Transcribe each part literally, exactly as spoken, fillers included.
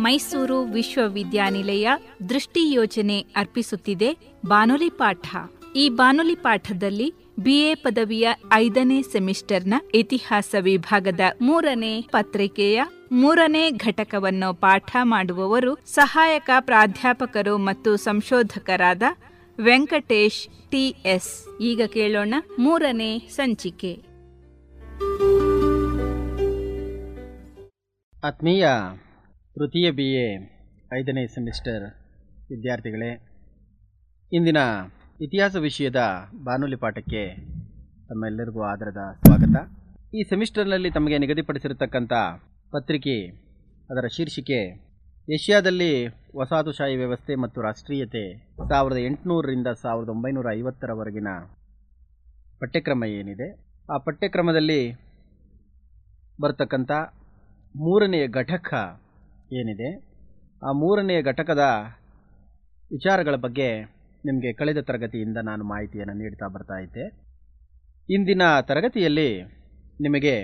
ಮೈಸೂರು ವಿಶ್ವವಿದ್ಯಾನಿಲಯ ದೃಷ್ಟಿ ಯೋಜನೆ ಅರ್ಪಿಸುತ್ತಿದೆ ಬಾನುಲಿ ಪಾಠ. ಈ ಬಾನುಲಿ ಪಾಠದಲ್ಲಿ ಬಿಎ ಪದವಿಯ ಐದನೇ ಸೆಮಿಸ್ಟರ್ನ ಇತಿಹಾಸ ವಿಭಾಗದ ಮೂರನೇ ಪತ್ರಿಕೆಯ ಮೂರನೇ ಘಟಕವನ್ನು ಪಾಠ ಮಾಡುವವರು ಸಹಾಯಕ ಪ್ರಾಧ್ಯಾಪಕರು ಮತ್ತು ಸಂಶೋಧಕರಾದ ವೆಂಕಟೇಶ್ ಟಿಎಸ್. ಈಗ ಕೇಳೋಣ ಮೂರನೇ ಸಂಚಿಕೆ. ಆತ್ಮೀಯ ತೃತೀಯ ಬಿ ಎ ಐದನೇ ಸೆಮಿಸ್ಟರ್ ವಿದ್ಯಾರ್ಥಿಗಳೇ, ಇಂದಿನ ಇತಿಹಾಸ ವಿಷಯದ ಬಾನುಲಿ ಪಾಠಕ್ಕೆ ತಮ್ಮೆಲ್ಲರಿಗೂ ಆದರದ ಸ್ವಾಗತ. ಈ ಸೆಮಿಸ್ಟರ್ನಲ್ಲಿ ತಮಗೆ ನಿಗದಿಪಡಿಸಿರತಕ್ಕಂಥ ಪತ್ರಿಕೆ, ಅದರ ಶೀರ್ಷಿಕೆ ಏಷ್ಯಾದಲ್ಲಿ ವಸಾಹತುಶಾಹಿ ವ್ಯವಸ್ಥೆ ಮತ್ತು ರಾಷ್ಟ್ರೀಯತೆ, ಸಾವಿರದ ಎಂಟುನೂರರಿಂದ ಸಾವಿರದ ಒಂಬೈನೂರ ಐವತ್ತರವರೆಗಿನ ಪಠ್ಯಕ್ರಮ ಏನಿದೆ, ಆ ಪಠ್ಯಕ್ರಮದಲ್ಲಿ ಬರ್ತಕ್ಕಂಥ ಮೂರನೆಯ ಘಟಕ ಏನಿದೆ, ಆ ಮೂರನೆಯ ಘಟಕದ ವಿಚಾರಗಳ ಬಗ್ಗೆ ನಿಮಗೆ ಕಳೆದ ತರಗತಿಯಿಂದ ನಾನು ಮಾಹಿತಿಯನ್ನು ನೀಡ್ತಾ ಬರ್ತಾ ಇದ್ದೆ. ಇಂದಿನ ತರಗತಿಯಲ್ಲಿ ನಿಮಗೆ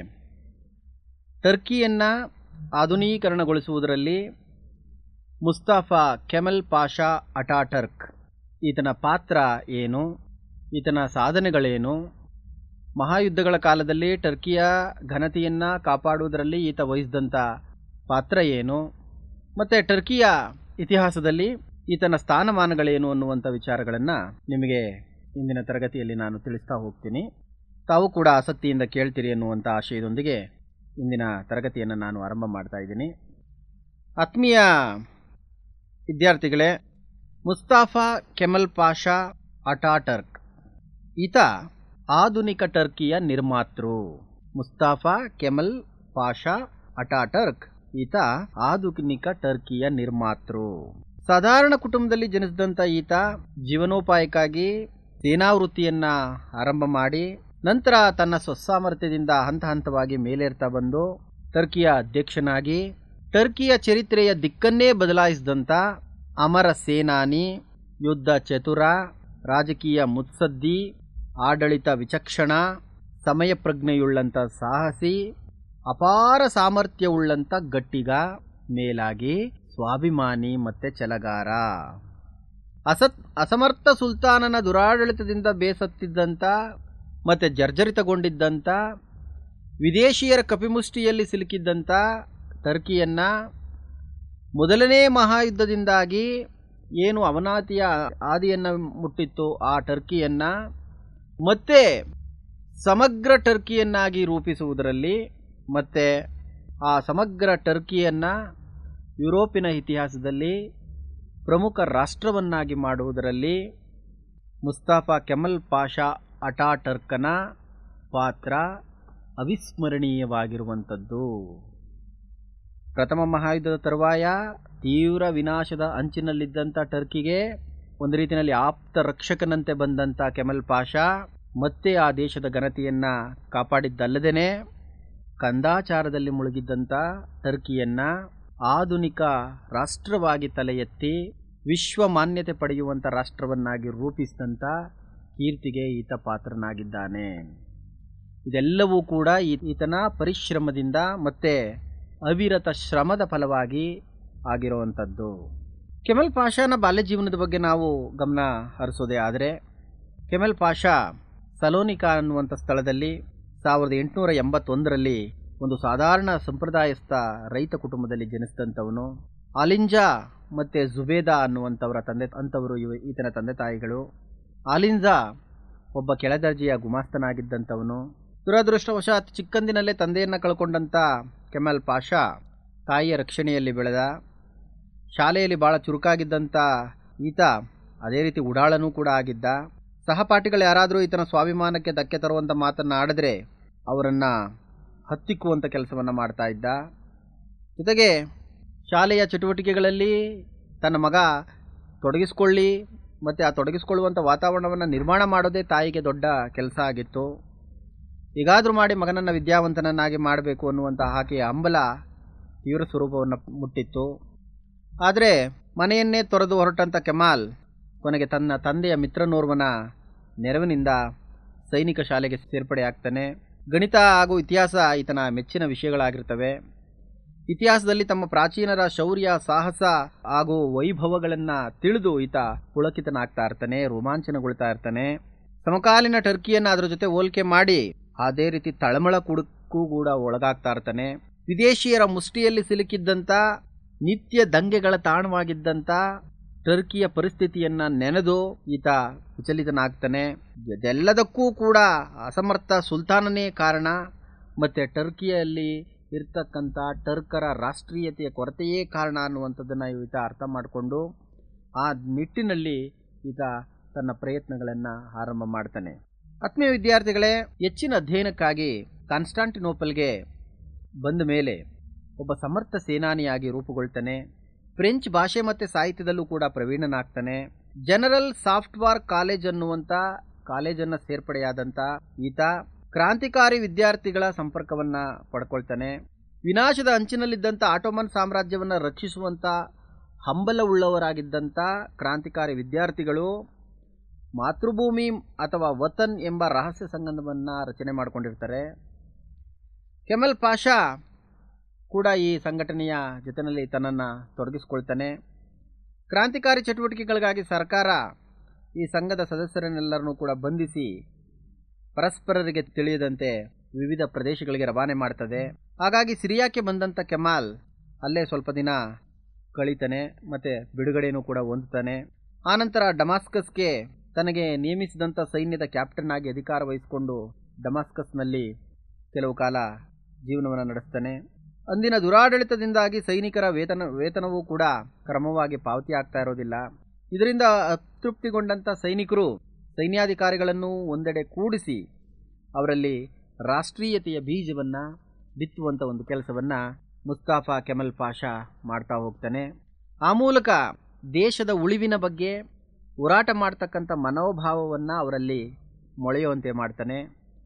ಟರ್ಕಿಯನ್ನು ಆಧುನೀಕರಣಗೊಳಿಸುವುದರಲ್ಲಿ ಮುಸ್ತಫಾ ಕೆಮಲ್ ಪಾಷಾ ಅಟಾಟರ್ಕ್ ಈತನ ಪಾತ್ರ ಏನು, ಈತನ ಸಾಧನೆಗಳೇನು, ಮಹಾಯುದ್ಧಗಳ ಕಾಲದಲ್ಲಿ ಟರ್ಕಿಯ ಘನತೆಯನ್ನು ಕಾಪಾಡುವುದರಲ್ಲಿ ಈತ ವಹಿಸಿದಂಥ ಪಾತ್ರ ಏನು, ಮತ್ತು ಟರ್ಕಿಯ ಇತಿಹಾಸದಲ್ಲಿ ಈತನ ಸ್ಥಾನಮಾನಗಳೇನು ಅನ್ನುವಂಥ ವಿಚಾರಗಳನ್ನು ನಿಮಗೆ ಇಂದಿನ ತರಗತಿಯಲ್ಲಿ ನಾನು ತಿಳಿಸ್ತಾ ಹೋಗ್ತೀನಿ. ತಾವು ಕೂಡ ಆಸಕ್ತಿಯಿಂದ ಕೇಳ್ತೀರಿ ಅನ್ನುವಂಥ ಆಶಯದೊಂದಿಗೆ ಇಂದಿನ ತರಗತಿಯನ್ನು ನಾನು ಆರಂಭ ಮಾಡ್ತಾ ಇದ್ದೀನಿ. ಆತ್ಮೀಯ ವಿದ್ಯಾರ್ಥಿಗಳೇ, ಮುಸ್ತಫಾ ಕೆಮಲ್ ಪಾಷಾ ಅಟಾಟರ್ಕ್ ಈತ ಆಧುನಿಕ ಟರ್ಕಿಯ ನಿರ್ಮಾತೃ. ಮುಸ್ತಫಾ ಕೆಮಲ್ ಪಾಷಾ ಅಟಾಟರ್ಕ್ ಈತ ಆಧುನಿಕ ಟರ್ಕಿಯ ನಿರ್ಮಾತೃ. ಸಾಧಾರಣ ಕುಟುಂಬದಲ್ಲಿ ಜನಿಸಿದಂಥ ಈತ ಜೀವನೋಪಾಯಕ್ಕಾಗಿ ಸೇನಾವೃತ್ತಿಯನ್ನು ಆರಂಭ ಮಾಡಿ ನಂತರ ತನ್ನ ಸ್ವಸಾಮರ್ಥ್ಯದಿಂದ ಹಂತ ಹಂತವಾಗಿ ಮೇಲೇರ್ತಾ ಬಂದು ಟರ್ಕಿಯ ಅಧ್ಯಕ್ಷನಾಗಿ ಟರ್ಕಿಯ ಚರಿತ್ರೆಯ ದಿಕ್ಕನ್ನೇ ಬದಲಾಯಿಸಿದಂಥ ಅಮರ ಸೇನಾನಿ, ಯುದ್ಧ ಚತುರ, ರಾಜಕೀಯ ಮುತ್ಸದ್ದಿ, ಆಡಳಿತ ವಿಚಕ್ಷಣ, ಸಮಯ ಪ್ರಜ್ಞೆಯುಳ್ಳಂಥ ಸಾಹಸಿ, ಅಪಾರ ಸಾಮರ್ಥ್ಯವುಳ್ಳಂಥ ಗಟ್ಟಿಗ, ಮೇಲಾಗಿ ಸ್ವಾಭಿಮಾನಿ ಮತ್ತು ಛಲಗಾರ. ಅಸತ್ ಅಸಮರ್ಥ ಸುಲ್ತಾನನ ದುರಾಡಳಿತದಿಂದ ಬೇಸತ್ತಿದ್ದಂಥ ಮತ್ತು ಜರ್ಜರಿತಗೊಂಡಿದ್ದಂಥ, ವಿದೇಶಿಯರ ಕಪಿಮುಷ್ಟಿಯಲ್ಲಿ ಸಿಲುಕಿದ್ದಂಥ ಟರ್ಕಿಯನ್ನು ಮೊದಲನೇ ಮಹಾಯುದ್ಧದಿಂದಾಗಿ ಏನು ಅವನಾತಿಯ ಆದಿಯನ್ನು ಮುಟ್ಟಿತ್ತು, ಆ ಟರ್ಕಿಯನ್ನು ಮತ್ತೆ ಸಮಗ್ರ ಟರ್ಕಿಯನ್ನಾಗಿ ರೂಪಿಸುವುದರಲ್ಲಿ ಮತ್ತು ಆ ಸಮಗ್ರ ಟರ್ಕಿಯನ್ನು ಯುರೋಪಿನ ಇತಿಹಾಸದಲ್ಲಿ ಪ್ರಮುಖ ರಾಷ್ಟ್ರವನ್ನಾಗಿ ಮಾಡುವುದರಲ್ಲಿ ಮುಸ್ತಫಾ ಕೆಮಲ್ ಪಾಷಾ ಅಟಾಟರ್ಕನ ಪಾತ್ರ ಅವಿಸ್ಮರಣೀಯವಾಗಿರುವಂಥದ್ದು. ಪ್ರಥಮ ಮಹಾಯುದ್ಧದ ತರುವಾಯ ತೀವ್ರ ವಿನಾಶದ ಅಂಚಿನಲ್ಲಿದ್ದಂಥ ಟರ್ಕಿಗೆ ಒಂದು ರೀತಿಯಲ್ಲಿ ಆಪ್ತ ರಕ್ಷಕನಂತೆ ಬಂದಂಥ ಕೆಮಲ್ ಪಾಷಾ ಮತ್ತೆ ಆ ದೇಶದ ಘನತೆಯನ್ನು ಕಾಪಾಡಿದ್ದಲ್ಲದೇ ಕಂದಾಚಾರದಲ್ಲಿ ಮುಳುಗಿದ್ದಂಥ ಟರ್ಕಿಯನ್ನು ಆಧುನಿಕ ರಾಷ್ಟ್ರವಾಗಿ ತಲೆ ಎತ್ತಿ ವಿಶ್ವ ಮಾನ್ಯತೆ ಪಡೆಯುವಂಥ ರಾಷ್ಟ್ರವನ್ನಾಗಿ ರೂಪಿಸಿದಂಥ ಕೀರ್ತಿಗೆ ಈತ ಪಾತ್ರನಾಗಿದ್ದಾನೆ. ಇದೆಲ್ಲವೂ ಕೂಡ ಈತನ ಪರಿಶ್ರಮದಿಂದ ಮತ್ತು ಅವಿರತ ಶ್ರಮದ ಫಲವಾಗಿ ಆಗಿರುವಂಥದ್ದು. ಕೆಮಲ್ ಪಾಷಾನ ಬಾಲ್ಯ ಜೀವನದ ಬಗ್ಗೆ ನಾವು ಗಮನ ಹರಿಸೋದೇ ಆದರೆ, ಕೆಮಲ್ ಪಾಷಾ ಸಲೋನಿಕಾ ಅನ್ನುವಂಥ ಸ್ಥಳದಲ್ಲಿ ಸಾವಿರದ ಎಂಟುನೂರ ಎಂಬತ್ತೊಂದರಲ್ಲಿ ಒಂದು ಸಾಧಾರಣ ಸಂಪ್ರದಾಯಸ್ಥ ರೈತ ಕುಟುಂಬದಲ್ಲಿ ಜನಿಸಿದಂಥವನು. ಆಲಿಂಜಾ ಮತ್ತು ಜುಬೇದಾ ಅನ್ನುವಂಥವರ ತಂದೆ ಅಂಥವರು ಇವ ಈತನ ತಂದೆ ತಾಯಿಗಳು. ಆಲಿಂಜಾ ಒಬ್ಬ ಕೆಳದರ್ಜೆಯ ಗುಮಾಸ್ತನಾಗಿದ್ದಂಥವನು. ದುರದೃಷ್ಟವಶಾತ್ ಚಿಕ್ಕಂದಿನಲ್ಲೇ ತಂದೆಯನ್ನು ಕಳ್ಕೊಂಡಂಥ ಕೆಮಲ್ ಪಾಷಾ ತಾಯಿಯ ರಕ್ಷಣೆಯಲ್ಲಿ ಬೆಳೆದ. ಶಾಲೆಯಲ್ಲಿ ಭಾಳ ಚುರುಕಾಗಿದ್ದಂಥ ಈತ ಅದೇ ರೀತಿ ಉಡಾಳನೂ ಕೂಡ ಆಗಿದ್ದ. ಸಹಪಾಠಿಗಳು ಯಾರಾದರೂ ಈತನ ಸ್ವಾಭಿಮಾನಕ್ಕೆ ಧಕ್ಕೆ ತರುವಂಥ ಮಾತನ್ನು ಆಡಿದ್ರೆ ಅವರನ್ನು ಹತ್ತಿಕ್ಕುವಂಥ ಕೆಲಸವನ್ನು ಮಾಡ್ತಾ ಇದ್ದ. ಜೊತೆಗೆ ಶಾಲೆಯ ಚಟುವಟಿಕೆಗಳಲ್ಲಿ ತನ್ನ ಮಗ ತೊಡಗಿಸ್ಕೊಳ್ಳಿ ಮತ್ತು ಆ ತೊಡಗಿಸ್ಕೊಳ್ಳುವಂಥ ವಾತಾವರಣವನ್ನು ನಿರ್ಮಾಣ ಮಾಡೋದೇ ತಾಯಿಗೆ ದೊಡ್ಡ ಕೆಲಸ ಆಗಿತ್ತು. ಈಗಾದರೂ ಮಾಡಿ ಮಗನನ್ನು ವಿದ್ಯಾವಂತನನ್ನಾಗಿ ಮಾಡಬೇಕು ಅನ್ನುವಂಥ ಆಕೆಯ ಹಂಬಲ ತೀವ್ರ ಸ್ವರೂಪವನ್ನು ಮುಟ್ಟಿತ್ತು. ಆದರೆ ಮನೆಯನ್ನೇ ತೊರೆದು ಹೊರಟಂಥ ಕೆಮಾಲ್ ಕೊನೆಗೆ ತನ್ನ ತಂದೆಯ ಮಿತ್ರನೋರ್ವನ ನೆರವಿನಿಂದ ಸೈನಿಕ ಶಾಲೆಗೆ ಸೇರ್ಪಡೆ ಆಗ್ತಾನೆ. ಗಣಿತ ಹಾಗೂ ಇತಿಹಾಸ ಈತನ ಮೆಚ್ಚಿನ ವಿಷಯಗಳಾಗಿರ್ತವೆ. ಇತಿಹಾಸದಲ್ಲಿ ತಮ್ಮ ಪ್ರಾಚೀನರ ಶೌರ್ಯ, ಸಾಹಸ ಹಾಗೂ ವೈಭವಗಳನ್ನ ತಿಳಿದು ಈತ ಪುಳಕಿತನಾಗ್ತಾ ಇರ್ತಾನೆ, ರೋಮಾಂಚನಗೊಳ್ತಾ ಇರ್ತಾನೆ. ಸಮಕಾಲೀನ ಟರ್ಕಿಯನ್ನ ಅದರ ಜೊತೆ ಹೋಲಿಕೆ ಮಾಡಿ ಅದೇ ರೀತಿ ತಳಮಳ ಕುಡಕ್ಕೂ ಕೂಡ ಒಳಗಾಗ್ತಾ ಇರ್ತಾನೆ. ವಿದೇಶಿಯರ ಮುಷ್ಟಿಯಲ್ಲಿ ಸಿಲುಕಿದ್ದಂಥ, ನಿತ್ಯ ದಂಗೆಗಳ ತಾಣವಾಗಿದ್ದಂಥ ಟರ್ಕಿಯ ಪರಿಸ್ಥಿತಿಯನ್ನ ನೆನೆದು ಈತ ವಿಚಲಿತನಾಗ್ತಾನೆ. ಇದೆಲ್ಲದಕ್ಕೂ ಕೂಡ ಅಸಮರ್ಥ ಸುಲ್ತಾನನೇ ಕಾರಣ, ಮತ್ತು ಟರ್ಕಿಯಲ್ಲಿ ಇರ್ತಕ್ಕಂಥ ಟರ್ಕರ ರಾಷ್ಟ್ರೀಯತೆಯ ಕೊರತೆಯೇ ಕಾರಣ ಅನ್ನುವಂಥದ್ದನ್ನು ಈತ ಅರ್ಥ ಮಾಡಿಕೊಂಡು ಆ ನಿಟ್ಟಿನಲ್ಲಿ ಈತ ತನ್ನ ಪ್ರಯತ್ನಗಳನ್ನು ಆರಂಭ ಮಾಡ್ತಾನೆ. ಆತ್ಮೀಯ ವಿದ್ಯಾರ್ಥಿಗಳೇ, ಹೆಚ್ಚಿನ ಅಧ್ಯಯನಕ್ಕಾಗಿ ಕಾನ್ಸ್ಟಾಂಟಿನೋಪಲ್ಗೆ ಬಂದ ಮೇಲೆ ಒಬ್ಬ ಸಮರ್ಥ ಸೇನಾನಿಯಾಗಿ ರೂಪುಗೊಳ್ತಾನೆ. ಫ್ರೆಂಚ್ ಭಾಷೆ ಮತ್ತು ಸಾಹಿತ್ಯದಲ್ಲೂ ಕೂಡ ಪ್ರವೀಣನಾಗ್ತಾನೆ. ಜನರಲ್ ಸಾಫ್ಟ್ವೇರ್ ಕಾಲೇಜ್ ಅನ್ನುವಂಥ ಕಾಲೇಜನ್ನು ಸೇರ್ಪಡೆಯಾದಂಥ ಈತ ಕ್ರಾಂತಿಕಾರಿ ವಿದ್ಯಾರ್ಥಿಗಳ ಸಂಪರ್ಕವನ್ನು ಪಡ್ಕೊಳ್ತಾನೆ. ವಿನಾಶದ ಅಂಚಿನಲ್ಲಿದ್ದಂಥ ಆಟೋಮನ್ ಸಾಮ್ರಾಜ್ಯವನ್ನು ರಕ್ಷಿಸುವಂಥ ಹಂಬಲವುಳ್ಳವರಾಗಿದ್ದಂಥ ಕ್ರಾಂತಿಕಾರಿ ವಿದ್ಯಾರ್ಥಿಗಳು ಮಾತೃಭೂಮಿ ಅಥವಾ ವತನ್ ಎಂಬ ರಹಸ್ಯ ಸಂಗಮವನ್ನು ರಚನೆ ಮಾಡಿಕೊಂಡಿರ್ತಾರೆ. ಕೆಮಲ್ ಪಾಷಾ ಕೂಡ ಈ ಸಂಘಟನೆಯ ಜೊತೆಯಲ್ಲಿ ತನ್ನನ್ನು ತೊಡಗಿಸ್ಕೊಳ್ತಾನೆ. ಕ್ರಾಂತಿಕಾರಿ ಚಟುವಟಿಕೆಗಳಿಗಾಗಿ ಸರ್ಕಾರ ಈ ಸಂಘದ ಸದಸ್ಯರನ್ನೆಲ್ಲರನ್ನೂ ಕೂಡ ಬಂಧಿಸಿ ಪರಸ್ಪರರಿಗೆ ತಿಳಿಯದಂತೆ ವಿವಿಧ ಪ್ರದೇಶಗಳಿಗೆ ರವಾನೆ ಮಾಡ್ತದೆ. ಹಾಗಾಗಿ ಸಿರಿಯಾಕ್ಕೆ ಬಂದಂಥ ಕೆಮಾಲ್ ಅಲ್ಲೇ ಸ್ವಲ್ಪ ದಿನ ಕಳೀತಾನೆ ಮತ್ತು ಬಿಡುಗಡೆಯೂ ಕೂಡ ಹೊಂದುತ್ತಾನೆ. ಆನಂತರ ಡಮಾಸ್ಕಸ್ಗೆ ತನಗೆ ನೇಮಿಸಿದಂಥ ಸೈನ್ಯದ ಕ್ಯಾಪ್ಟನ್ ಆಗಿ ಅಧಿಕಾರ ವಹಿಸಿಕೊಂಡು ಡಮಾಸ್ಕಸ್ನಲ್ಲಿ ಕೆಲವು ಕಾಲ ಜೀವನವನ್ನು ನಡೆಸ್ತಾನೆ. ಅಂದಿನ ದುರಾಡಳಿತದಿಂದಾಗಿ ಸೈನಿಕರ ವೇತನ ವೇತನವೂ ಕೂಡ ಕ್ರಮವಾಗಿ ಪಾವತಿ ಆಗ್ತಾ ಇರೋದಿಲ್ಲ. ಇದರಿಂದ ಅತೃಪ್ತಿಗೊಂಡಂಥ ಸೈನಿಕರು ಸೈನ್ಯಾಧಿಕಾರಿಗಳನ್ನು ಒಂದೆಡೆ ಕೂಡಿಸಿ ಅವರಲ್ಲಿ ರಾಷ್ಟ್ರೀಯತೆಯ ಬೀಜವನ್ನು ಬಿತ್ತುವಂಥ ಒಂದು ಕೆಲಸವನ್ನು ಮುಸ್ತಾಫಾ ಕೆಮಲ್ ಪಾಷಾ ಮಾಡ್ತಾ ಹೋಗ್ತಾನೆ. ಆ ಮೂಲಕ ದೇಶದ ಉಳಿವಿನ ಬಗ್ಗೆ ಹೋರಾಟ ಮಾಡ್ತಕ್ಕಂಥ ಮನೋಭಾವವನ್ನು ಅವರಲ್ಲಿ ಮೊಳೆಯುವಂತೆ ಮಾಡ್ತಾನೆ.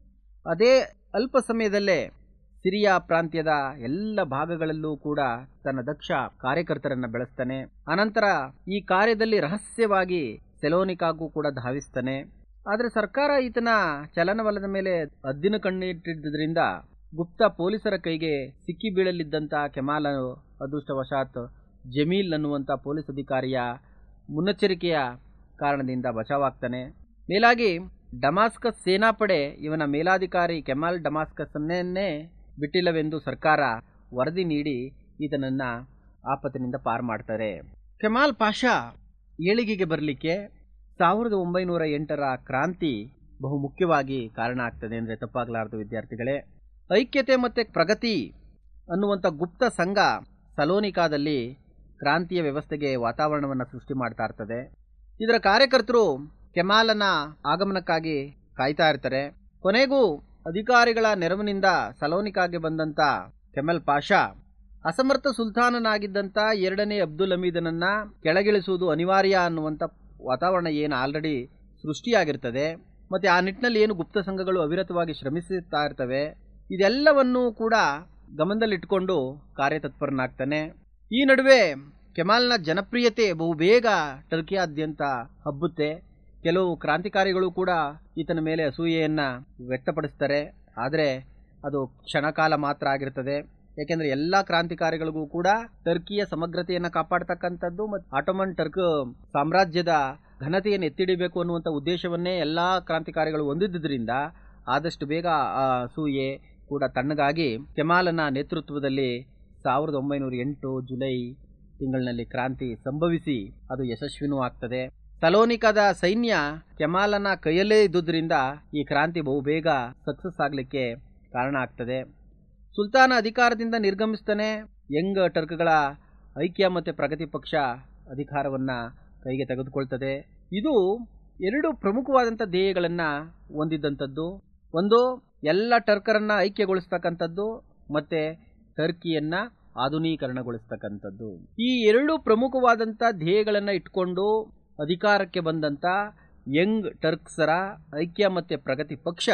ಅದೇ ಅಲ್ಪ ಸಮಯದಲ್ಲೇ ಸಿರಿಯಾ ಪ್ರಾಂತ್ಯದ ಎಲ್ಲ ಭಾಗಗಳಲ್ಲೂ ಕೂಡ ತನ್ನ ದಕ್ಷ ಕಾರ್ಯಕರ್ತರನ್ನು ಬೆಳೆಸ್ತಾನೆ. ಅನಂತರ ಈ ಕಾರ್ಯದಲ್ಲಿ ರಹಸ್ಯವಾಗಿ ಸೆಲೋನಿಕಾಗೂ ಕೂಡ ಧಾವಿಸ್ತಾನೆ. ಆದರೆ ಸರ್ಕಾರ ಈತನ ಚಲನವಲನದ ಮೇಲೆ ಹದ್ದಿನ ಕಣ್ಣಿಟ್ಟಿದ್ದರಿಂದ ಗುಪ್ತ ಪೊಲೀಸರ ಕೈಗೆ ಸಿಕ್ಕಿ ಬೀಳಲಿದ್ದಂಥ ಕೆಮಾಲ್ ಅದೃಷ್ಟವಶಾತ್ ಜಮೀಲ್ ಅನ್ನುವಂಥ ಪೊಲೀಸ್ ಅಧಿಕಾರಿಯ ಮುನ್ನೆಚ್ಚರಿಕೆಯ ಕಾರಣದಿಂದ ಬಚಾವಾಗ್ತಾನೆ. ಮೇಲಾಗಿ ಡಮಾಸ್ಕಸ್ ಸೇನಾಪಡೆ ಇವನ ಮೇಲಾಧಿಕಾರಿ ಕೆಮಾಲ್ ಡಮಾಸ್ಕಸ್ಸನ್ನೇ ಬಿಟ್ಟಿಲ್ಲವೆಂದು ಸರ್ಕಾರ ವರದಿ ನೀಡಿ ಈತನನ್ನು ಆಪತ್ತಿನಿಂದ ಪಾರು ಮಾಡ್ತಾರೆ. ಕೆಮಾಲ್ ಪಾಷಾ ಏಳಿಗೆಗೆ ಬರಲಿಕ್ಕೆ ಸಾವಿರದ ಒಂಬೈನೂರ ಎಂಟರ ಕ್ರಾಂತಿ ಬಹು ಮುಖ್ಯವಾಗಿ ಕಾರಣ ಆಗ್ತದೆ ಅಂದರೆ ತಪ್ಪಾಗಲಾರದು ವಿದ್ಯಾರ್ಥಿಗಳೇ. ಐಕ್ಯತೆ ಮತ್ತು ಪ್ರಗತಿ ಅನ್ನುವಂಥ ಗುಪ್ತ ಸಂಘ ಸಲೋನಿಕಾದಲ್ಲಿ ಕ್ರಾಂತಿಯ ವ್ಯವಸ್ಥೆಗೆ ವಾತಾವರಣವನ್ನು ಸೃಷ್ಟಿ ಮಾಡ್ತಾ ಇರ್ತದೆ. ಇದರ ಕಾರ್ಯಕರ್ತರು ಕೆಮಾಲನ ಆಗಮನಕ್ಕಾಗಿ ಕಾಯ್ತಾ ಇರ್ತಾರೆ. ಕೊನೆಗೂ ಅಧಿಕಾರಿಗಳ ನೆರವಿನಿಂದ ಸಲೋನಿಕಾಗೆ ಬಂದಂಥ ಕೆಮಲ್ ಪಾಷಾ ಅಸಮರ್ಥ ಸುಲ್ತಾನನಾಗಿದ್ದಂಥ ಎರಡನೇ ಅಬ್ದುಲ್ ಹಮೀದನನ್ನು ಕೆಳಗಿಳಿಸುವುದು ಅನಿವಾರ್ಯ ಅನ್ನುವಂಥ ವಾತಾವರಣ ಏನು ಆಲ್ರೆಡಿ ಸೃಷ್ಟಿಯಾಗಿರ್ತದೆ ಮತ್ತು ಆ ನಿಟ್ಟಿನಲ್ಲಿ ಏನು ಗುಪ್ತ ಸಂಘಗಳು ಅವಿರತವಾಗಿ ಶ್ರಮಿಸುತ್ತಾ ಇರ್ತವೆ, ಇದೆಲ್ಲವನ್ನೂ ಕೂಡ ಗಮನದಲ್ಲಿಟ್ಟುಕೊಂಡು ಕಾರ್ಯತತ್ಪರನಾಗ್ತಾನೆ. ಈ ನಡುವೆ ಕೆಮಾಲ್ನ ಜನಪ್ರಿಯತೆ ಬಹುಬೇಗ ಟರ್ಕಿಯಾದ್ಯಂತ ಹಬ್ಬುತ್ತೆ. ಕೆಲವು ಕ್ರಾಂತಿಕಾರಿಗಳು ಕೂಡ ಈತನ ಮೇಲೆ ಅಸೂಯೆಯನ್ನು ವ್ಯಕ್ತಪಡಿಸ್ತಾರೆ. ಆದರೆ ಅದು ಕ್ಷಣಕಾಲ ಮಾತ್ರ ಆಗಿರ್ತದೆ. ಏಕೆಂದರೆ ಎಲ್ಲ ಕ್ರಾಂತಿಕಾರಿಗಳಿಗೂ ಕೂಡ ಟರ್ಕಿಯ ಸಮಗ್ರತೆಯನ್ನು ಕಾಪಾಡ್ತಕ್ಕಂಥದ್ದು ಮತ್ತು ಆಟೋಮನ್ ಟರ್ಕ್ ಸಾಮ್ರಾಜ್ಯದ ಘನತೆಯನ್ನು ಎತ್ತಿಡಿಬೇಕು ಅನ್ನುವಂಥ ಉದ್ದೇಶವನ್ನೇ ಎಲ್ಲ ಕ್ರಾಂತಿಕಾರಿಗಳು ಹೊಂದಿದ್ದರಿಂದ ಆದಷ್ಟು ಬೇಗ ಆ ಅಸೂಯೆ ಕೂಡ ತಣ್ಣಗಾಗಿ ಕೆಮಾಲನ ನೇತೃತ್ವದಲ್ಲಿ ಸಾವಿರದ ಒಂಬೈನೂರ ಎಂಟು ಜುಲೈ ತಿಂಗಳಿನಲ್ಲಿ ಕ್ರಾಂತಿ ಸಂಭವಿಸಿ ಅದು ಯಶಸ್ವಿನೂ ಆಗ್ತದೆ. ಸಲೋನಿಕಾದ ಸೈನ್ಯ ಕೆಮಾಲನ ಕೈಯಲ್ಲೇ ಇದ್ದುದರಿಂದ ಈ ಕ್ರಾಂತಿ ಬಹುಬೇಗ ಸಕ್ಸಸ್ ಆಗಲಿಕ್ಕೆ ಕಾರಣ ಆಗ್ತದೆ. ಸುಲ್ತಾನ ಅಧಿಕಾರದಿಂದ ನಿರ್ಗಮಿಸ್ತಾನೆ. ಯಂಗ್ ಟರ್ಕ್ಗಳ ಐಕ್ಯ ಮತ್ತು ಪ್ರಗತಿ ಪಕ್ಷ ಅಧಿಕಾರವನ್ನು ಕೈಗೆ ತೆಗೆದುಕೊಳ್ತದೆ. ಇದು ಎರಡು ಪ್ರಮುಖವಾದಂಥ ಧ್ಯೇಯಗಳನ್ನು ಹೊಂದಿದ್ದಂಥದ್ದು. ಒಂದು, ಎಲ್ಲ ಟರ್ಕರನ್ನು ಐಕ್ಯಗೊಳಿಸ್ತಕ್ಕಂಥದ್ದು ಮತ್ತು ಟರ್ಕಿಯನ್ನು ಆಧುನೀಕರಣಗೊಳಿಸ್ತಕ್ಕಂಥದ್ದು. ಈ ಎರಡು ಪ್ರಮುಖವಾದಂಥ ಧ್ಯೇಯಗಳನ್ನು ಇಟ್ಕೊಂಡು ಅಧಿಕಾರಕ್ಕೆ ಬಂದಂಥ ಯಂಗ್ ಟರ್ಕ್ಸರ ಐಕ್ಯ ಮತ್ತು ಪ್ರಗತಿ ಪಕ್ಷ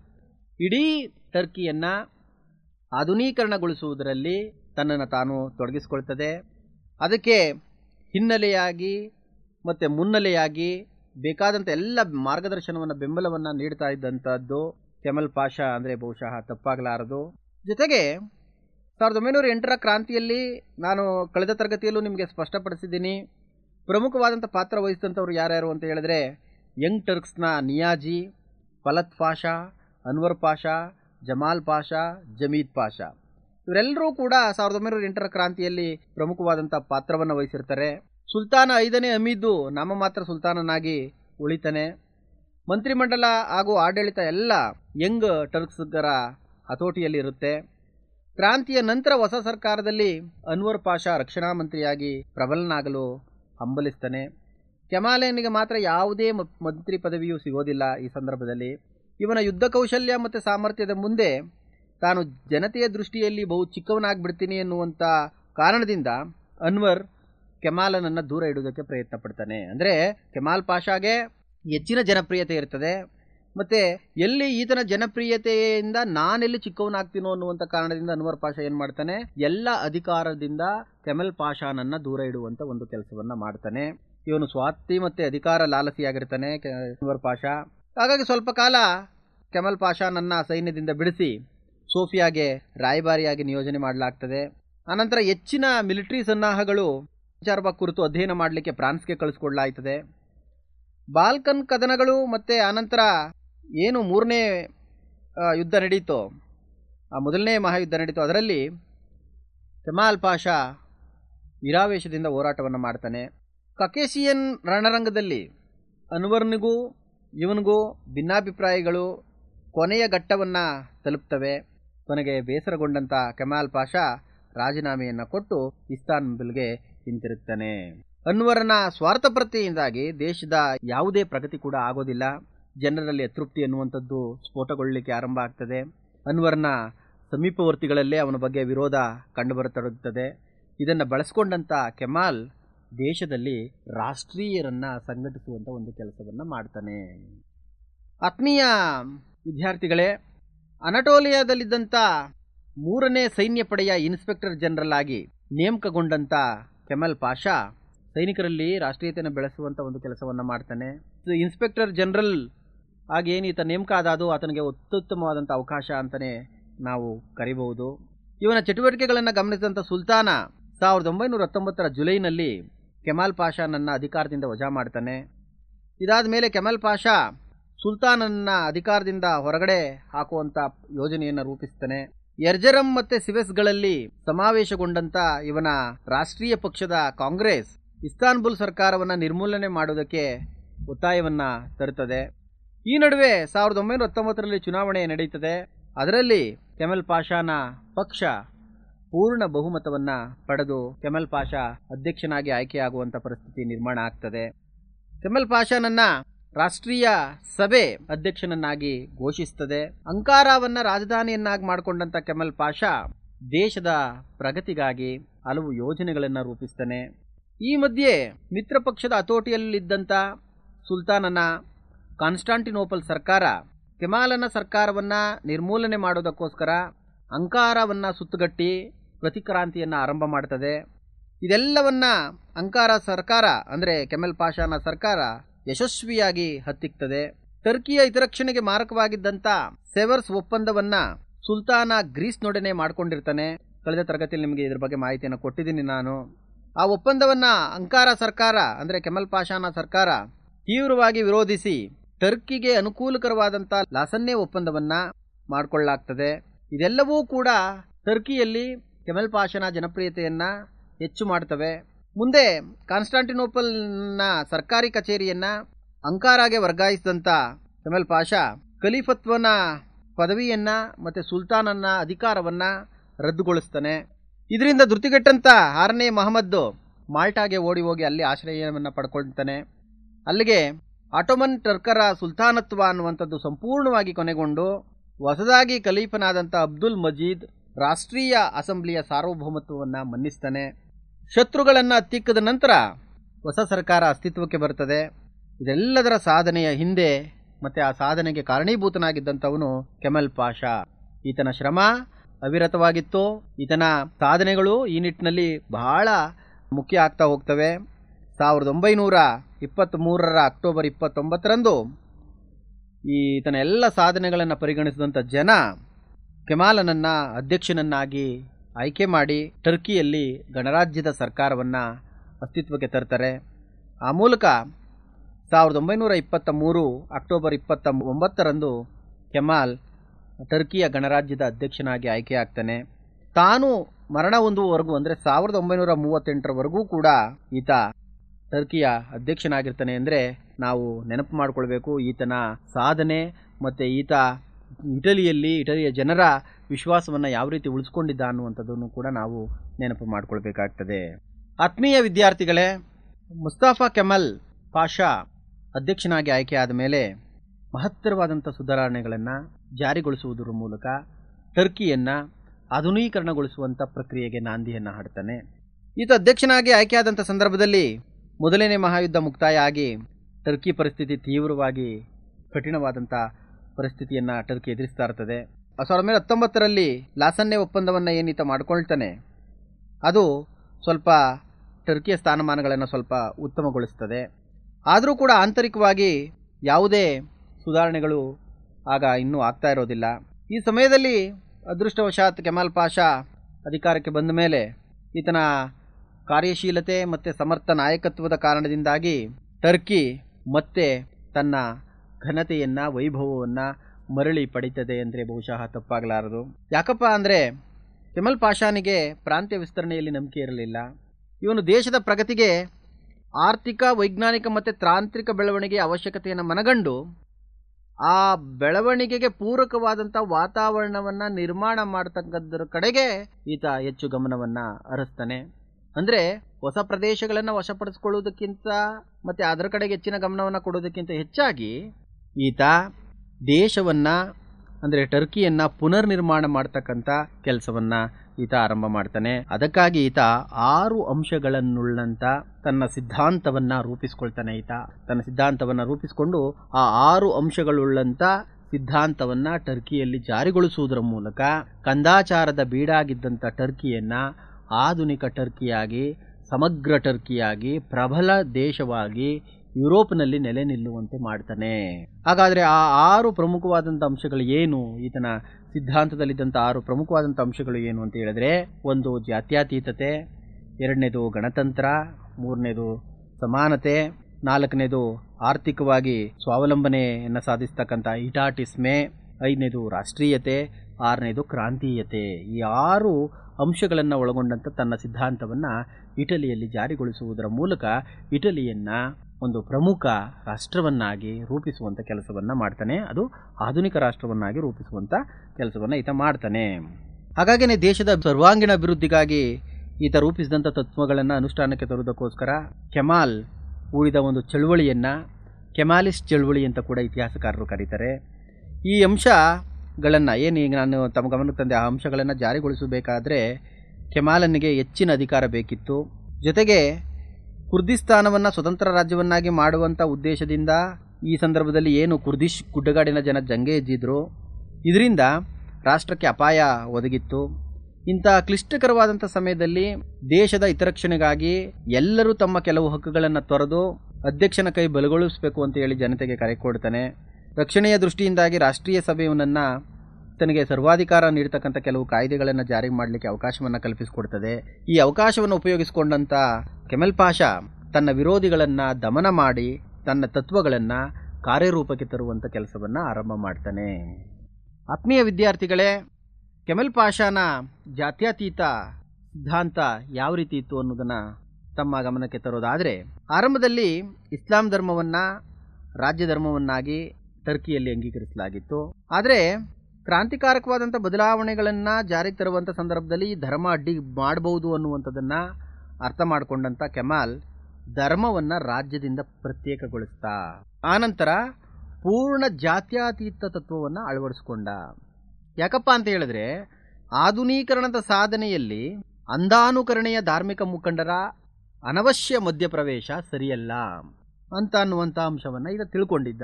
ಇಡೀ ಟರ್ಕಿಯನ್ನು ಆಧುನೀಕರಣಗೊಳಿಸುವುದರಲ್ಲಿ ತನ್ನನ್ನು ತಾನು ತೊಡಗಿಸಿಕೊಳ್ತದೆ. ಅದಕ್ಕೆ ಹಿನ್ನೆಲೆಯಾಗಿ ಮತ್ತು ಮುನ್ನೆಲೆಯಾಗಿ ಬೇಕಾದಂಥ ಎಲ್ಲ ಮಾರ್ಗದರ್ಶನವನ್ನು ಬೆಂಬಲವನ್ನು ನೀಡ್ತಾ ಇದ್ದಂಥದ್ದು ಕೆಮಲ್ ಪಾಷಾ ಅಂದರೆ ಬಹುಶಃ ತಪ್ಪಾಗಲಾರದು. ಜೊತೆಗೆ ಸಾವಿರದ ಒಂಬೈನೂರ ಎಂಟರ ಕ್ರಾಂತಿಯಲ್ಲಿ ನಾನು ಕಳೆದ ತರಗತಿಯಲ್ಲೂ ನಿಮಗೆ ಸ್ಪಷ್ಟಪಡಿಸಿದ್ದೀನಿ. ಪ್ರಮುಖವಾದಂಥ ಪಾತ್ರ ವಹಿಸಿದಂಥವ್ರು ಯಾರ್ಯಾರು ಅಂತ ಹೇಳಿದ್ರೆ ಯಂಗ್ ಟರ್ಕ್ಸ್ನ Niyazi, Falat Pasha, Anwar Pasha, Jamal Pasha, Jamid Pasha ಇವರೆಲ್ಲರೂ ಕೂಡ ಸಾವಿರದ ಒಂಬೈನೂರ ಎಂಟರ ಕ್ರಾಂತಿಯಲ್ಲಿ ಪ್ರಮುಖವಾದಂಥ ಪಾತ್ರವನ್ನು ವಹಿಸಿರ್ತಾರೆ. ಸುಲ್ತಾನ ಐದನೇ ಹಮೀದು ನಾಮಮಾತ್ರ ಸುಲ್ತಾನನಾಗಿ ಉಳಿತಾನೆ. ಮಂತ್ರಿಮಂಡಲ ಹಾಗೂ ಆಡಳಿತ ಎಲ್ಲ ಯಂಗ್ ಟರ್ಕ್ಸ್ಗರ ಹತೋಟಿಯಲ್ಲಿರುತ್ತೆ. ಕ್ರಾಂತಿಯ ನಂತರ ಹೊಸ ಸರ್ಕಾರದಲ್ಲಿ ಅನ್ವರ್ ಪಾಷಾ ರಕ್ಷಣಾ ಮಂತ್ರಿಯಾಗಿ ಪ್ರಬಲನಾಗಲು ಹಂಬಲಿಸ್ತಾನೆ. ಕೆಮಾಲನಿಗೆ ಮಾತ್ರ ಯಾವುದೇ ಮಂತ್ರಿ ಪದವಿಯೂ ಸಿಗೋದಿಲ್ಲ. ಈ ಸಂದರ್ಭದಲ್ಲಿ ಇವನ ಯುದ್ಧ ಕೌಶಲ್ಯ ಮತ್ತು ಸಾಮರ್ಥ್ಯದ ಮುಂದೆ ತಾನು ಜನತೆಯ ದೃಷ್ಟಿಯಲ್ಲಿ ಬಹು ಚಿಕ್ಕವನಾಗ್ಬಿಡ್ತೀನಿ ಎನ್ನುವಂಥ ಕಾರಣದಿಂದ ಅನ್ವರ್ ಕೆಮಾಲನನ್ನು ದೂರ ಇಡುವುದಕ್ಕೆ ಪ್ರಯತ್ನ ಪಡ್ತಾನೆ. ಅಂದರೆ ಕೆಮಾಲ್ ಪಾಷಾಗೆ ಹೆಚ್ಚಿನ ಜನಪ್ರಿಯತೆ ಇರ್ತದೆ, ಮತ್ತು ಎಲ್ಲಿ ಈತನ ಜನಪ್ರಿಯತೆಯಿಂದ ನಾನೆಲ್ಲಿ ಚಿಕ್ಕವನಾಗ್ತೀನೋ ಅನ್ನುವಂಥ ಕಾರಣದಿಂದ ಅನ್ವರ್ ಪಾಷಾ ಏನು ಮಾಡ್ತಾನೆ, ಎಲ್ಲ ಅಧಿಕಾರದಿಂದ ಕೆಮಲ್ ಪಾಷಾನನ್ನು ದೂರ ಇಡುವಂಥ ಒಂದು ಕೆಲಸವನ್ನು ಮಾಡ್ತಾನೆ. ಇವನು ಸ್ವಾರ್ಥಿ ಮತ್ತು ಅಧಿಕಾರ ಲಾಲಸಿಯಾಗಿರ್ತಾನೆ ಅನ್ವರ್ ಪಾಷಾ. ಹಾಗಾಗಿ ಸ್ವಲ್ಪ ಕಾಲ ಕೆಮಲ್ ಪಾಷಾನನ್ನು ಸೈನ್ಯದಿಂದ ಬಿಡಿಸಿ ಸೋಫಿಯಾಗೆ ರಾಯಭಾರಿಯಾಗಿ ನಿಯೋಜನೆ ಮಾಡಲಾಗ್ತದೆ. ಆನಂತರ ಹೆಚ್ಚಿನ ಮಿಲಿಟರಿ ಸನ್ನಾಹಗಳು ವಿಚಾರದ ಕುರಿತು ಅಧ್ಯಯನ ಮಾಡಲಿಕ್ಕೆ ಫ್ರಾನ್ಸ್ಗೆ ಕಳಿಸ್ಕೊಡ್ಲಾಗ್ತದೆ. ಬಾಲ್ಕನ್ ಕದನಗಳು ಮತ್ತು ಆನಂತರ ಏನು ಮೂರನೇ ಯುದ್ಧ ನಡೀತೋ, ಆ ಮೊದಲನೇ ಮಹಾಯುದ್ಧ ನಡೀತೋ, ಅದರಲ್ಲಿ ಕೆಮಾಲ್ ಪಾಷಾ ವೀರಾವೇಶದಿಂದ ಹೋರಾಟವನ್ನು ಮಾಡ್ತಾನೆ. ಕಕೇಶಿಯನ್ ರಣರಂಗದಲ್ಲಿ ಅನ್ವರ್ನಿಗೂ ಇವನಿಗೂ ಭಿನ್ನಾಭಿಪ್ರಾಯಗಳು ಕೊನೆಯ ಘಟ್ಟವನ್ನು ತಲುಪ್ತವೆ. ಕೊನೆಗೆ ಬೇಸರಗೊಂಡಂಥ ಕೆಮಾಲ್ ಪಾಷಾ ರಾಜೀನಾಮೆಯನ್ನು ಕೊಟ್ಟು ಇಸ್ತಾನ್ಬುಲ್ಗೆ ಹಿಂತಿರುಗ್ತಾನೆ. ಅನ್ವರನ ಸ್ವಾರ್ಥಪರತೆಯಿಂದಾಗಿ ದೇಶದ ಯಾವುದೇ ಪ್ರಗತಿ ಕೂಡ ಆಗೋದಿಲ್ಲ. ಜನರಲ್ಲಿ ಅತೃಪ್ತಿ ಅನ್ನುವಂಥದ್ದು ಸ್ಫೋಟಗೊಳ್ಳಲಿಕ್ಕೆ ಆರಂಭ ಆಗ್ತದೆ. ಅನ್ವರ್ನ ಸಮೀಪವರ್ತಿಗಳಲ್ಲೇ ಅವನ ಬಗ್ಗೆ ವಿರೋಧ ಕಂಡುಬರತೊಡಗುತ್ತದೆ. ಇದನ್ನು ಬಳಸ್ಕೊಂಡಂಥ ಕೆಮಾಲ್ ದೇಶದಲ್ಲಿ ರಾಷ್ಟ್ರೀಯರನ್ನು ಸಂಘಟಿಸುವಂಥ ಒಂದು ಕೆಲಸವನ್ನು ಮಾಡ್ತಾನೆ. ಆತ್ಮೀಯ ವಿದ್ಯಾರ್ಥಿಗಳೇ, ಅನಟೋಲಿಯಾದಲ್ಲಿದ್ದಂಥ ಮೂರನೇ ಸೈನ್ಯ ಪಡೆಯ ಇನ್ಸ್ಪೆಕ್ಟರ್ ಜನರಲ್ ಆಗಿ ನೇಮಕಗೊಂಡಂಥ ಕೆಮಲ್ ಪಾಷಾ ಸೈನಿಕರಲ್ಲಿ ರಾಷ್ಟ್ರೀಯತೆಯನ್ನು ಬೆಳೆಸುವಂಥ ಒಂದು ಕೆಲಸವನ್ನು ಮಾಡ್ತಾನೆ. ಇನ್ಸ್ಪೆಕ್ಟರ್ ಜನರಲ್ ಆಗಿ ಏನು ಈತ ನೇಮಕ ಆದಾದು ಆತನಿಗೆ ಅತ್ಯುತ್ತಮವಾದಂಥ ಅವಕಾಶ ಅಂತಲೇ ನಾವು ಕರಿಬಹುದು. ಇವನ ಚಟುವಟಿಕೆಗಳನ್ನು ಗಮನಿಸಿದಂಥ ಸುಲ್ತಾನ ಸಾವಿರದ ಒಂಬೈನೂರ ಹತ್ತೊಂಬತ್ತರ ಜುಲೈನಲ್ಲಿ ಕೆಮಾಲ್ ಪಾಷಾನನ್ನು ಅಧಿಕಾರದಿಂದ ವಜಾ ಮಾಡ್ತಾನೆ. ಇದಾದ ಮೇಲೆ ಕೆಮಲ್ ಪಾಷಾ ಸುಲ್ತಾನನ್ನ ಅಧಿಕಾರದಿಂದ ಹೊರಗಡೆ ಹಾಕುವಂಥ ಯೋಜನೆಯನ್ನು ರೂಪಿಸ್ತಾನೆ. ಎರ್ಜರಂ ಮತ್ತು ಸಿವೆಸ್ಗಳಲ್ಲಿ ಸಮಾವೇಶಗೊಂಡಂಥ ಇವನ ರಾಷ್ಟ್ರೀಯ ಪಕ್ಷದ ಕಾಂಗ್ರೆಸ್ ಇಸ್ತಾನ್ಬುಲ್ ಸರ್ಕಾರವನ್ನು ನಿರ್ಮೂಲನೆ ಮಾಡುವುದಕ್ಕೆ ಒತ್ತಾಯವನ್ನು ತರುತ್ತದೆ. ಈ ನಡುವೆ ಸಾವಿರದ ಒಂಬೈನೂರ ಹತ್ತೊಂಬತ್ತರಲ್ಲಿ ಚುನಾವಣೆ ನಡೀತದೆ. ಅದರಲ್ಲಿ ಕೆಮಲ್ ಪಾಷಾನ ಪಕ್ಷ ಪೂರ್ಣ ಬಹುಮತವನ್ನು ಪಡೆದು ಕೆಮಲ್ ಪಾಷಾ ಅಧ್ಯಕ್ಷನಾಗಿ ಆಯ್ಕೆಯಾಗುವಂಥ ಪರಿಸ್ಥಿತಿ ನಿರ್ಮಾಣ ಆಗ್ತದೆ. ಕೆಮಲ್ ಪಾಷಾನನ್ನ ರಾಷ್ಟ್ರೀಯ ಸಭೆ ಅಧ್ಯಕ್ಷನನ್ನಾಗಿ ಘೋಷಿಸುತ್ತದೆ. ಅಂಕಾರಾವನ್ನು ರಾಜಧಾನಿಯನ್ನಾಗಿ ಮಾಡಿಕೊಂಡಂಥ ಕೆಮಲ್ ಪಾಷಾ ದೇಶದ ಪ್ರಗತಿಗಾಗಿ ಹಲವು ಯೋಜನೆಗಳನ್ನು ರೂಪಿಸ್ತಾನೆ. ಈ ಮಧ್ಯೆ ಮಿತ್ರ ಪಕ್ಷದ ಹತೋಟಿಯಲ್ಲಿದ್ದಂಥ ಸುಲ್ತಾನನ ಕಾನ್ಸ್ಟಾಂಟಿನೋಪಲ್ ಸರ್ಕಾರ ಕೆಮಾಲನ ಸರ್ಕಾರವನ್ನು ನಿರ್ಮೂಲನೆ ಮಾಡೋದಕ್ಕೋಸ್ಕರ ಅಂಕಾರವನ್ನು ಸುತ್ತುಗಟ್ಟಿ ಪ್ರತಿಕ್ರಾಂತಿಯನ್ನು ಆರಂಭ ಮಾಡ್ತದೆ. ಇದೆಲ್ಲವನ್ನ ಅಂಕಾರ ಸರ್ಕಾರ ಅಂದರೆ ಕೆಮಲ್ ಪಾಷಾನ ಸರ್ಕಾರ ಯಶಸ್ವಿಯಾಗಿ ಹತ್ತಿಕ್ತದೆ. ಟರ್ಕಿಯ ಹಿತರಕ್ಷಣೆಗೆ ಮಾರಕವಾಗಿದ್ದಂಥ ಸೆವರ್ಸ್ ಒಪ್ಪಂದವನ್ನು ಸುಲ್ತಾನ ಗ್ರೀಸ್ನೊಡನೆ ಮಾಡಿಕೊಂಡಿರ್ತಾನೆ. ಕಳೆದ ತರಗತಿಯಲ್ಲಿ ನಿಮಗೆ ಇದರ ಬಗ್ಗೆ ಮಾಹಿತಿಯನ್ನು ಕೊಟ್ಟಿದ್ದೀನಿ ನಾನು. ಆ ಒಪ್ಪಂದವನ್ನು ಅಂಕಾರ ಸರ್ಕಾರ ಅಂದರೆ ಕೆಮಲ್ ಪಾಷಾನ ಸರ್ಕಾರ ತೀವ್ರವಾಗಿ ವಿರೋಧಿಸಿ ಟರ್ಕಿಗೆ ಅನುಕೂಲಕರವಾದಂಥ ಲಾಸನ್ನೆ ಒಪ್ಪಂದವನ್ನು ಮಾಡಿಕೊಳ್ಳಲಾಗ್ತದೆ. ಇದೆಲ್ಲವೂ ಕೂಡ ಟರ್ಕಿಯಲ್ಲಿ ಕೆಮಲ್ ಪಾಷಾನ ಜನಪ್ರಿಯತೆಯನ್ನು ಹೆಚ್ಚು ಮಾಡ್ತವೆ. ಮುಂದೆ ಕಾನ್ಸ್ಟಾಂಟಿನೋಪಲ್ನ ಸರ್ಕಾರಿ ಕಚೇರಿಯನ್ನು ಅಂಕಾರಾಗೆ ವರ್ಗಾಯಿಸಿದಂಥ ಕೆಮಲ್ ಪಾಷಾ ಖಲೀಫತ್ವನ ಪದವಿಯನ್ನು ಮತ್ತು ಸುಲ್ತಾನನ ಅಧಿಕಾರವನ್ನು ರದ್ದುಗೊಳಿಸ್ತಾನೆ. ಇದರಿಂದ ಧೃತಿಗೆಟ್ಟಂಥ ಆರನೇ ಮಹಮ್ಮದ್ ಮಾಲ್ಟಾಗೆ ಓಡಿ ಹೋಗಿ ಅಲ್ಲಿ ಆಶ್ರಯವನ್ನು ಪಡ್ಕೊಳ್ತಾನೆ. ಅಲ್ಲಿಗೆ ಆಟೋಮನ್ ಟರ್ಕರ ಸುಲ್ತಾನತ್ವ ಅನ್ನುವಂಥದ್ದು ಸಂಪೂರ್ಣವಾಗಿ ಕೊನೆಗೊಂಡು ಹೊಸದಾಗಿ ಖಲೀಫನಾದಂಥ ಅಬ್ದುಲ್ ಮಜೀದ್ ರಾಷ್ಟ್ರೀಯ ಅಸೆಂಬ್ಲಿಯ ಸಾರ್ವಭೌಮತ್ವವನ್ನು ಮನ್ನಿಸ್ತಾನೆ. ಶತ್ರುಗಳನ್ನು ತಿಕ್ಕದ ನಂತರ ಹೊಸ ಸರ್ಕಾರ ಅಸ್ತಿತ್ವಕ್ಕೆ ಬರ್ತದೆ. ಇದೆಲ್ಲದರ ಸಾಧನೆಯ ಹಿಂದೆ ಮತ್ತು ಆ ಸಾಧನೆಗೆ ಕಾರಣೀಭೂತನಾಗಿದ್ದಂಥವನು ಕೆಮಲ್ ಪಾಷಾ. ಈತನ ಶ್ರಮ ಅವಿರತವಾಗಿತ್ತು. ಈತನ ಸಾಧನೆಗಳು ಈ ನಿಟ್ಟಿನಲ್ಲಿ ಬಹಳ ಮುಖ್ಯ ಆಗ್ತಾ ಹೋಗ್ತವೆ. ಸಾವಿರದ ಒಂಬೈನೂರ ಇಪ್ಪತ್ತ್ಮೂರರ ಅಕ್ಟೋಬರ್ ಇಪ್ಪತ್ತೊಂಬತ್ತರಂದು ಈತನ ಎಲ್ಲ ಸಾಧನೆಗಳನ್ನು ಪರಿಗಣಿಸಿದಂಥ ಜನ ಕೆಮಾಲನನ್ನು ಅಧ್ಯಕ್ಷನನ್ನಾಗಿ ಆಯ್ಕೆ ಮಾಡಿ ಟರ್ಕಿಯಲ್ಲಿ ಗಣರಾಜ್ಯದ ಸರ್ಕಾರವನ್ನು ಅಸ್ತಿತ್ವಕ್ಕೆ ತರ್ತಾರೆ. ಆ ಮೂಲಕ ಸಾವಿರದ ಒಂಬೈನೂರ ಇಪ್ಪತ್ತ ಮೂರು ಅಕ್ಟೋಬರ್ ಇಪ್ಪತ್ತ ಒಂಬತ್ತರಂದು ಕೆಮಾಲ್ ಟರ್ಕಿಯ ಗಣರಾಜ್ಯದ ಅಧ್ಯಕ್ಷನಾಗಿ ಆಯ್ಕೆಯಾಗ್ತಾನೆ. ತಾನು ಮರಣ ಹೊಂದುವವರೆಗೂ ಅಂದರೆ ಸಾವಿರದ ಒಂಬೈನೂರ ಮೂವತ್ತೆಂಟರವರೆಗೂ ಕೂಡ ಈತ ಟರ್ಕಿಯ ಅಧ್ಯಕ್ಷನಾಗಿರ್ತಾನೆ. ಅಂದರೆ ನಾವು ನೆನಪು ಮಾಡಿಕೊಳ್ಬೇಕು ಈತನ ಸಾಧನೆ ಮತ್ತು ಈತ ಇಟಲಿಯಲ್ಲಿ ಇಟಲಿಯ ಜನರ ವಿಶ್ವಾಸವನ್ನು ಯಾವ ರೀತಿ ಉಳಿಸ್ಕೊಂಡಿದ್ದ ಅನ್ನುವಂಥದ್ದನ್ನು ಕೂಡ ನಾವು ನೆನಪು ಮಾಡಿಕೊಳ್ಬೇಕಾಗ್ತದೆ. ಆತ್ಮೀಯ ವಿದ್ಯಾರ್ಥಿಗಳೇ, ಮುಸ್ತಫಾ ಕೆಮಲ್ ಪಾಷಾ ಅಧ್ಯಕ್ಷನಾಗಿ ಆಯ್ಕೆಯಾದ ಮೇಲೆ ಮಹತ್ತರವಾದಂಥ ಸುಧಾರಣೆಗಳನ್ನು ಜಾರಿಗೊಳಿಸುವುದರ ಮೂಲಕ ಟರ್ಕಿಯನ್ನು ಆಧುನೀಕರಣಗೊಳಿಸುವಂಥ ಪ್ರಕ್ರಿಯೆಗೆ ನಾಂದಿಯನ್ನು ಹಾಡ್ತಾನೆ. ಈತ ಅಧ್ಯಕ್ಷನಾಗಿ ಆಯ್ಕೆಯಾದಂಥ ಸಂದರ್ಭದಲ್ಲಿ ಮೊದಲನೇ ಮಹಾಯುದ್ಧ ಮುಕ್ತಾಯ ಆಗಿ ಟರ್ಕಿ ಪರಿಸ್ಥಿತಿ ತೀವ್ರವಾಗಿ ಕಠಿಣವಾದಂಥ ಪರಿಸ್ಥಿತಿಯನ್ನು ಟರ್ಕಿ ಎದುರಿಸ್ತಾ ಇರ್ತದೆ. ಸಾವಿರದ ಒಂಬೈನೂರ ಹತ್ತೊಂಬತ್ತರಲ್ಲಿ ಲಾಸನ್ನೆ ಒಪ್ಪಂದವನ್ನು ಏನೀತ ಮಾಡ್ಕೊಳ್ತಾನೆ ಅದು ಸ್ವಲ್ಪ ಟರ್ಕಿಯ ಸ್ಥಾನಮಾನಗಳನ್ನು ಸ್ವಲ್ಪ ಉತ್ತಮಗೊಳಿಸ್ತದೆ. ಆದರೂ ಕೂಡ ಆಂತರಿಕವಾಗಿ ಯಾವುದೇ ಸುಧಾರಣೆಗಳು ಆಗ ಇನ್ನೂ ಆಗ್ತಾ ಇರೋದಿಲ್ಲ. ಈ ಸಮಯದಲ್ಲಿ ಅದೃಷ್ಟವಶಾತ್ ಕೆಮಾಲ್ ಪಾಷಾ ಅಧಿಕಾರಕ್ಕೆ ಬಂದ ಮೇಲೆ ಈತನ ಕಾರ್ಯಶೀಲತೆ ಮತ್ತು ಸಮರ್ಥ ನಾಯಕತ್ವದ ಕಾರಣದಿಂದಾಗಿ ಟರ್ಕಿ ಮತ್ತೆ ತನ್ನ ಘನತೆಯನ್ನು ವೈಭವವನ್ನು ಮರಳಿ ಪಡೀತದೆ ಅಂದರೆ ಬಹುಶಃ ತಪ್ಪಾಗಲಾರದು. ಯಾಕಪ್ಪ ಅಂದರೆ ಕೆಮಲ್ ಪಾಷಾನಿಗೆ ಪ್ರಾಂತ್ಯ ವಿಸ್ತರಣೆಯಲ್ಲಿ ನಂಬಿಕೆ ಇರಲಿಲ್ಲ. ಇವನು ದೇಶದ ಪ್ರಗತಿಗೆ ಆರ್ಥಿಕ, ವೈಜ್ಞಾನಿಕ ಮತ್ತು ತಾಂತ್ರಿಕ ಬೆಳವಣಿಗೆ ಅವಶ್ಯಕತೆಯನ್ನು ಮನಗಂಡು ಆ ಬೆಳವಣಿಗೆಗೆ ಪೂರಕವಾದಂಥ ವಾತಾವರಣವನ್ನು ನಿರ್ಮಾಣ ಮಾಡ್ತಕ್ಕಂಥದ್ರ ಕಡೆಗೆ ಈತ ಹೆಚ್ಚು ಗಮನವನ್ನು ಹರಿಸ್ತಾನೆ. ಅಂದರೆ ಹೊಸ ಪ್ರದೇಶಗಳನ್ನು ವಶಪಡಿಸ್ಕೊಳ್ಳೋದಕ್ಕಿಂತ ಮತ್ತು ಅದರ ಕಡೆಗೆ ಹೆಚ್ಚಿನ ಗಮನವನ್ನು ಕೊಡೋದಕ್ಕಿಂತ ಹೆಚ್ಚಾಗಿ ಈತ ದೇಶವನ್ನು ಅಂದರೆ ಟರ್ಕಿಯನ್ನು ಪುನರ್ ನಿರ್ಮಾಣ ಮಾಡ್ತಕ್ಕಂಥ ಕೆಲಸವನ್ನು ಈತ ಆರಂಭ ಮಾಡ್ತಾನೆ. ಅದಕ್ಕಾಗಿ ಈತ ಆರು ಅಂಶಗಳನ್ನುಳ್ಳಂಥ ತನ್ನ ಸಿದ್ಧಾಂತವನ್ನು ರೂಪಿಸ್ಕೊಳ್ತಾನೆ. ಈತ ತನ್ನ ಸಿದ್ಧಾಂತವನ್ನು ರೂಪಿಸಿಕೊಂಡು ಆ ಆರು ಅಂಶಗಳುಳ್ಳಂಥ ಸಿದ್ಧಾಂತವನ್ನು ಟರ್ಕಿಯಲ್ಲಿ ಜಾರಿಗೊಳಿಸುವುದರ ಮೂಲಕ ಕಂದಾಚಾರದ ಬೀಡಾಗಿದ್ದಂಥ ಟರ್ಕಿಯನ್ನು ಆಧುನಿಕ ಟರ್ಕಿಯಾಗಿ, ಸಮಗ್ರ ಟರ್ಕಿಯಾಗಿ, ಪ್ರಬಲ ದೇಶವಾಗಿ ಯುರೋಪ್ನಲ್ಲಿ ನೆಲೆ ನಿಲ್ಲುವಂತೆ ಮಾಡ್ತಾನೆ. ಹಾಗಾದರೆ ಆ ಆರು ಪ್ರಮುಖವಾದಂಥ ಅಂಶಗಳು ಏನು? ಈತನ ಸಿದ್ಧಾಂತದಲ್ಲಿದ್ದಂಥ ಆರು ಪ್ರಮುಖವಾದಂಥ ಅಂಶಗಳು ಏನು ಅಂತ ಹೇಳಿದ್ರೆ, ಒಂದು ಜಾತ್ಯತೀತತೆ, ಎರಡನೇದು ಗಣತಂತ್ರ, ಮೂರನೇದು ಸಮಾನತೆ, ನಾಲ್ಕನೇದು ಆರ್ಥಿಕವಾಗಿ ಸ್ವಾವಲಂಬನೆಯನ್ನು ಸಾಧಿಸ್ತಕ್ಕಂಥ ಇಟಾಟಿಸ್ಮೆ, ಐದನೇದು ರಾಷ್ಟ್ರೀಯತೆ, ಆರನೇದು ಕ್ರಾಂತೀಯತೆ. ಈ ಆರು ಅಂಶಗಳನ್ನು ಒಳಗೊಂಡಂಥ ತನ್ನ ಸಿದ್ಧಾಂತವನ್ನು ಇಟಲಿಯಲ್ಲಿ ಜಾರಿಗೊಳಿಸುವುದರ ಮೂಲಕ ಇಟಲಿಯನ್ನು ಒಂದು ಪ್ರಮುಖ ರಾಷ್ಟ್ರವನ್ನಾಗಿ ರೂಪಿಸುವಂಥ ಕೆಲಸವನ್ನು ಮಾಡ್ತಾನೆ. ಅದು ಆಧುನಿಕ ರಾಷ್ಟ್ರವನ್ನಾಗಿ ರೂಪಿಸುವಂಥ ಕೆಲಸವನ್ನು ಈತ ಮಾಡ್ತಾನೆ. ಹಾಗಾಗಿಯೇ ದೇಶದ ಸರ್ವಾಂಗೀಣ ಅಭಿವೃದ್ಧಿಗಾಗಿ ಈತ ರೂಪಿಸಿದಂಥ ತತ್ವಗಳನ್ನು ಅನುಷ್ಠಾನಕ್ಕೆ ತರುವುದಕ್ಕೋಸ್ಕರ ಕೆಮಾಲ್ ಹೂಡಿದ ಒಂದು ಚಳುವಳಿಯನ್ನು ಕೆಮಾಲಿಸ್ಟ್ ಚಳುವಳಿ ಅಂತ ಕೂಡ ಇತಿಹಾಸಕಾರರು ಕರೀತಾರೆ. ಈ ಅಂಶಗಳನ್ನು ಏನು ಈಗ ನಾನು ತಮ್ಮ ಗಮನಕ್ಕೆ ತಂದೆ, ಆ ಅಂಶಗಳನ್ನು ಜಾರಿಗೊಳಿಸಬೇಕಾದ್ರೆ ಕೆಮಾಲನಿಗೆ ಹೆಚ್ಚಿನ ಅಧಿಕಾರ ಬೇಕಿತ್ತು. ಜೊತೆಗೆ ಕುರ್ದಿಸ್ತಾನವನ್ನು ಸ್ವತಂತ್ರ ರಾಜ್ಯವನ್ನಾಗಿ ಮಾಡುವಂಥ ಉದ್ದೇಶದಿಂದ ಈ ಸಂದರ್ಭದಲ್ಲಿ ಏನು ಕುರ್ದಿಶ್ ಗುಡ್ಡಗಾಡಿನ ಜನ ಜಂಗೆ ಎದ್ದಿದ್ರು, ಇದರಿಂದ ರಾಷ್ಟ್ರಕ್ಕೆ ಅಪಾಯ ಒದಗಿತ್ತು. ಇಂಥ ಕ್ಲಿಷ್ಟಕರವಾದಂಥ ಸಮಯದಲ್ಲಿ ದೇಶದ ಹಿತರಕ್ಷಣೆಗಾಗಿ ಎಲ್ಲರೂ ತಮ್ಮ ಕೆಲವು ಹಕ್ಕುಗಳನ್ನು ತೊರೆದು ಅಧ್ಯಕ್ಷನ ಕೈ ಬಲಗೊಳಿಸಬೇಕು ಅಂತ ಹೇಳಿ ಜನತೆಗೆ ಕರೆ ಕೊಡ್ತಾನೆ. ರಕ್ಷಣೆಯ ದೃಷ್ಟಿಯಿಂದಾಗಿ ರಾಷ್ಟ್ರೀಯ ಸಭೆಯವನನ್ನು ತನಗೆ ಸರ್ವಾಧಿಕಾರ ನೀಡತಕ್ಕಂಥ ಕೆಲವು ಕಾಯ್ದೆಗಳನ್ನು ಜಾರಿ ಮಾಡಲಿಕ್ಕೆ ಅವಕಾಶವನ್ನು ಕಲ್ಪಿಸಿಕೊಡ್ತದೆ. ಈ ಅವಕಾಶವನ್ನು ಉಪಯೋಗಿಸಿಕೊಂಡಂಥ ಕೆಮಲ್ ಪಾಷಾ ತನ್ನ ವಿರೋಧಿಗಳನ್ನು ದಮನ ಮಾಡಿ ತನ್ನ ತತ್ವಗಳನ್ನು ಕಾರ್ಯರೂಪಕ್ಕೆ ತರುವಂಥ ಕೆಲಸವನ್ನು ಆರಂಭ ಮಾಡ್ತಾನೆ. ಆತ್ಮೀಯ ವಿದ್ಯಾರ್ಥಿಗಳೇ, ಕೆಮಲ್ ಪಾಷಾನ ಜಾತ್ಯತೀತ ಸಿದ್ಧಾಂತ ಯಾವ ರೀತಿ ಇತ್ತು ಅನ್ನೋದನ್ನು ತಮ್ಮ ಗಮನಕ್ಕೆ ತರೋದಾದರೆ, ಆರಂಭದಲ್ಲಿ ಇಸ್ಲಾಂ ಧರ್ಮವನ್ನು ರಾಜ್ಯ ಧರ್ಮವನ್ನಾಗಿ ಟರ್ಕಿಯಲ್ಲಿ ಅಂಗೀಕರಿಸಲಾಗಿತ್ತು. ಆದರೆ ಕ್ರಾಂತಿಕಾರಕವಾದಂಥ ಬದಲಾವಣೆಗಳನ್ನು ಜಾರಿಗೆ ತರುವಂಥ ಸಂದರ್ಭದಲ್ಲಿ ಧರ್ಮ ಅಡ್ಡಿ ಮಾಡಬಹುದು ಅನ್ನುವಂಥದ್ದನ್ನು ಅರ್ಥ ಮಾಡಿಕೊಂಡಂಥ ಕೆಮಾಲ್ ಧರ್ಮವನ್ನು ರಾಜ್ಯದಿಂದ ಪ್ರತ್ಯೇಕಗೊಳಿಸ್ತಾ ಆನಂತರ ಪೂರ್ಣ ಜಾತ್ಯತೀತ ತತ್ವವನ್ನು ಅಳವಡಿಸ್ಕೊಂಡ. ಯಾಕಪ್ಪ ಅಂತ ಹೇಳಿದ್ರೆ, ಆಧುನೀಕರಣದ ಸಾಧನೆಯಲ್ಲಿ ಅಂಧಾನುಕರಣೆಯ ಧಾರ್ಮಿಕ ಮುಖಂಡರ ಅನವಶ್ಯ ಮಧ್ಯಪ್ರವೇಶ ಸರಿಯಲ್ಲ ಅಂತ ಅನ್ನುವಂಥ ಅಂಶವನ್ನು ಈಗ ತಿಳ್ಕೊಂಡಿದ್ದ.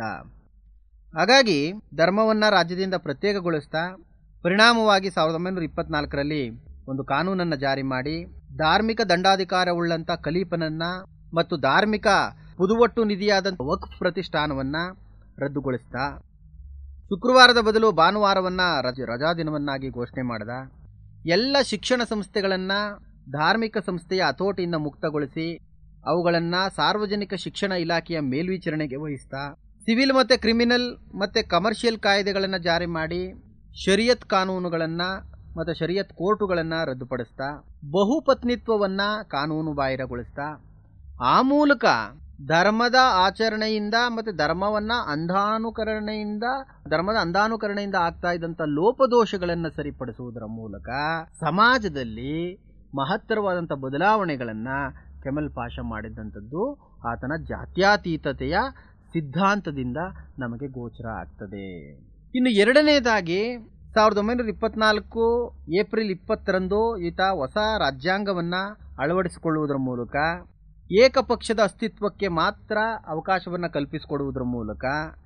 ಹಾಗಾಗಿ ಧರ್ಮವನ್ನು ರಾಜ್ಯದಿಂದ ಪ್ರತ್ಯೇಕಗೊಳಿಸ್ತಾ ಪರಿಣಾಮವಾಗಿ ಸಾವಿರದ ಒಂಬೈನೂರ ಇಪ್ಪತ್ನಾಲ್ಕರಲ್ಲಿ ಒಂದು ಕಾನೂನನ್ನು ಜಾರಿ ಮಾಡಿ ಧಾರ್ಮಿಕ ದಂಡಾಧಿಕಾರವುಳ್ಳಂಥ ಖಲೀಫನನ್ನು ಮತ್ತು ಧಾರ್ಮಿಕ ಪುದುವಟ್ಟು ನಿಧಿಯಾದಂಥ ವಕ್ಫ್ ಪ್ರತಿಷ್ಠಾನವನ್ನು ರದ್ದುಗೊಳಿಸ್ತಾ ಶುಕ್ರವಾರದ ಬದಲು ಭಾನುವಾರವನ್ನು ರಜ ರಜಾ ದಿನವನ್ನಾಗಿ ಘೋಷಣೆ ಮಾಡಿದ. ಎಲ್ಲ ಶಿಕ್ಷಣ ಸಂಸ್ಥೆಗಳನ್ನು ಧಾರ್ಮಿಕ ಸಂಸ್ಥೆಯ ಹತೋಟಿಯಿಂದ ಮುಕ್ತಗೊಳಿಸಿ ಅವುಗಳನ್ನು ಸಾರ್ವಜನಿಕ ಶಿಕ್ಷಣ ಇಲಾಖೆಯ ಮೇಲ್ವಿಚಾರಣೆಗೆ ವಹಿಸ್ತಾ ಸಿವಿಲ್ ಮತ್ತು ಕ್ರಿಮಿನಲ್ ಮತ್ತು ಕಮರ್ಷಿಯಲ್ ಕಾಯ್ದೆಗಳನ್ನು ಜಾರಿ ಮಾಡಿ ಶರಿಯತ್ ಕಾನೂನುಗಳನ್ನು ಮತ್ತು ಶರಿಯತ್ ಕೋರ್ಟುಗಳನ್ನು ರದ್ದುಪಡಿಸ್ತಾ ಬಹುಪತ್ನಿತ್ವವನ್ನು ಕಾನೂನು ಬಾಹಿರಗೊಳಿಸ್ತಾ ಆ ಮೂಲಕ ಧರ್ಮದ ಆಚರಣೆಯಿಂದ ಮತ್ತು ಧರ್ಮವನ್ನು ಅಂಧಾನುಕರಣೆಯಿಂದ ಧರ್ಮದ ಅಂಧಾನುಕರಣೆಯಿಂದ ಆಗ್ತಾ ಇದ್ದಂಥ ಲೋಪದೋಷಗಳನ್ನು ಸರಿಪಡಿಸುವುದರ ಮೂಲಕ ಸಮಾಜದಲ್ಲಿ ಮಹತ್ತರವಾದಂಥ ಬದಲಾವಣೆಗಳನ್ನು ಕೆಮಲ್ ಪಾಷಾ ಮಾಡಿದ್ದಂಥದ್ದು ಆತನ ಜಾತ್ಯತೀತತೆಯ ಸಿದ್ಧಾಂತದಿಂದ ನಮಗೆ ಗೋಚರ ಆಗ್ತದೆ. ಇನ್ನು ಎರಡನೇದಾಗಿ ಸಾವಿರದ ಒಂಬೈನೂರ ಇಪ್ಪತ್ನಾಲ್ಕು ಏಪ್ರಿಲ್ ಇಪ್ಪತ್ತರಂದು ಈತ ಹೊಸ ರಾಜ್ಯಾಂಗವನ್ನು ಅಳವಡಿಸಿಕೊಳ್ಳುವುದರ ಮೂಲಕ ಏಕಪಕ್ಷದ ಅಸ್ತಿತ್ವಕ್ಕೆ ಮಾತ್ರ ಅವಕಾಶವನ್ನು ಕಲ್ಪಿಸಿಕೊಡುವುದರ ಮೂಲಕ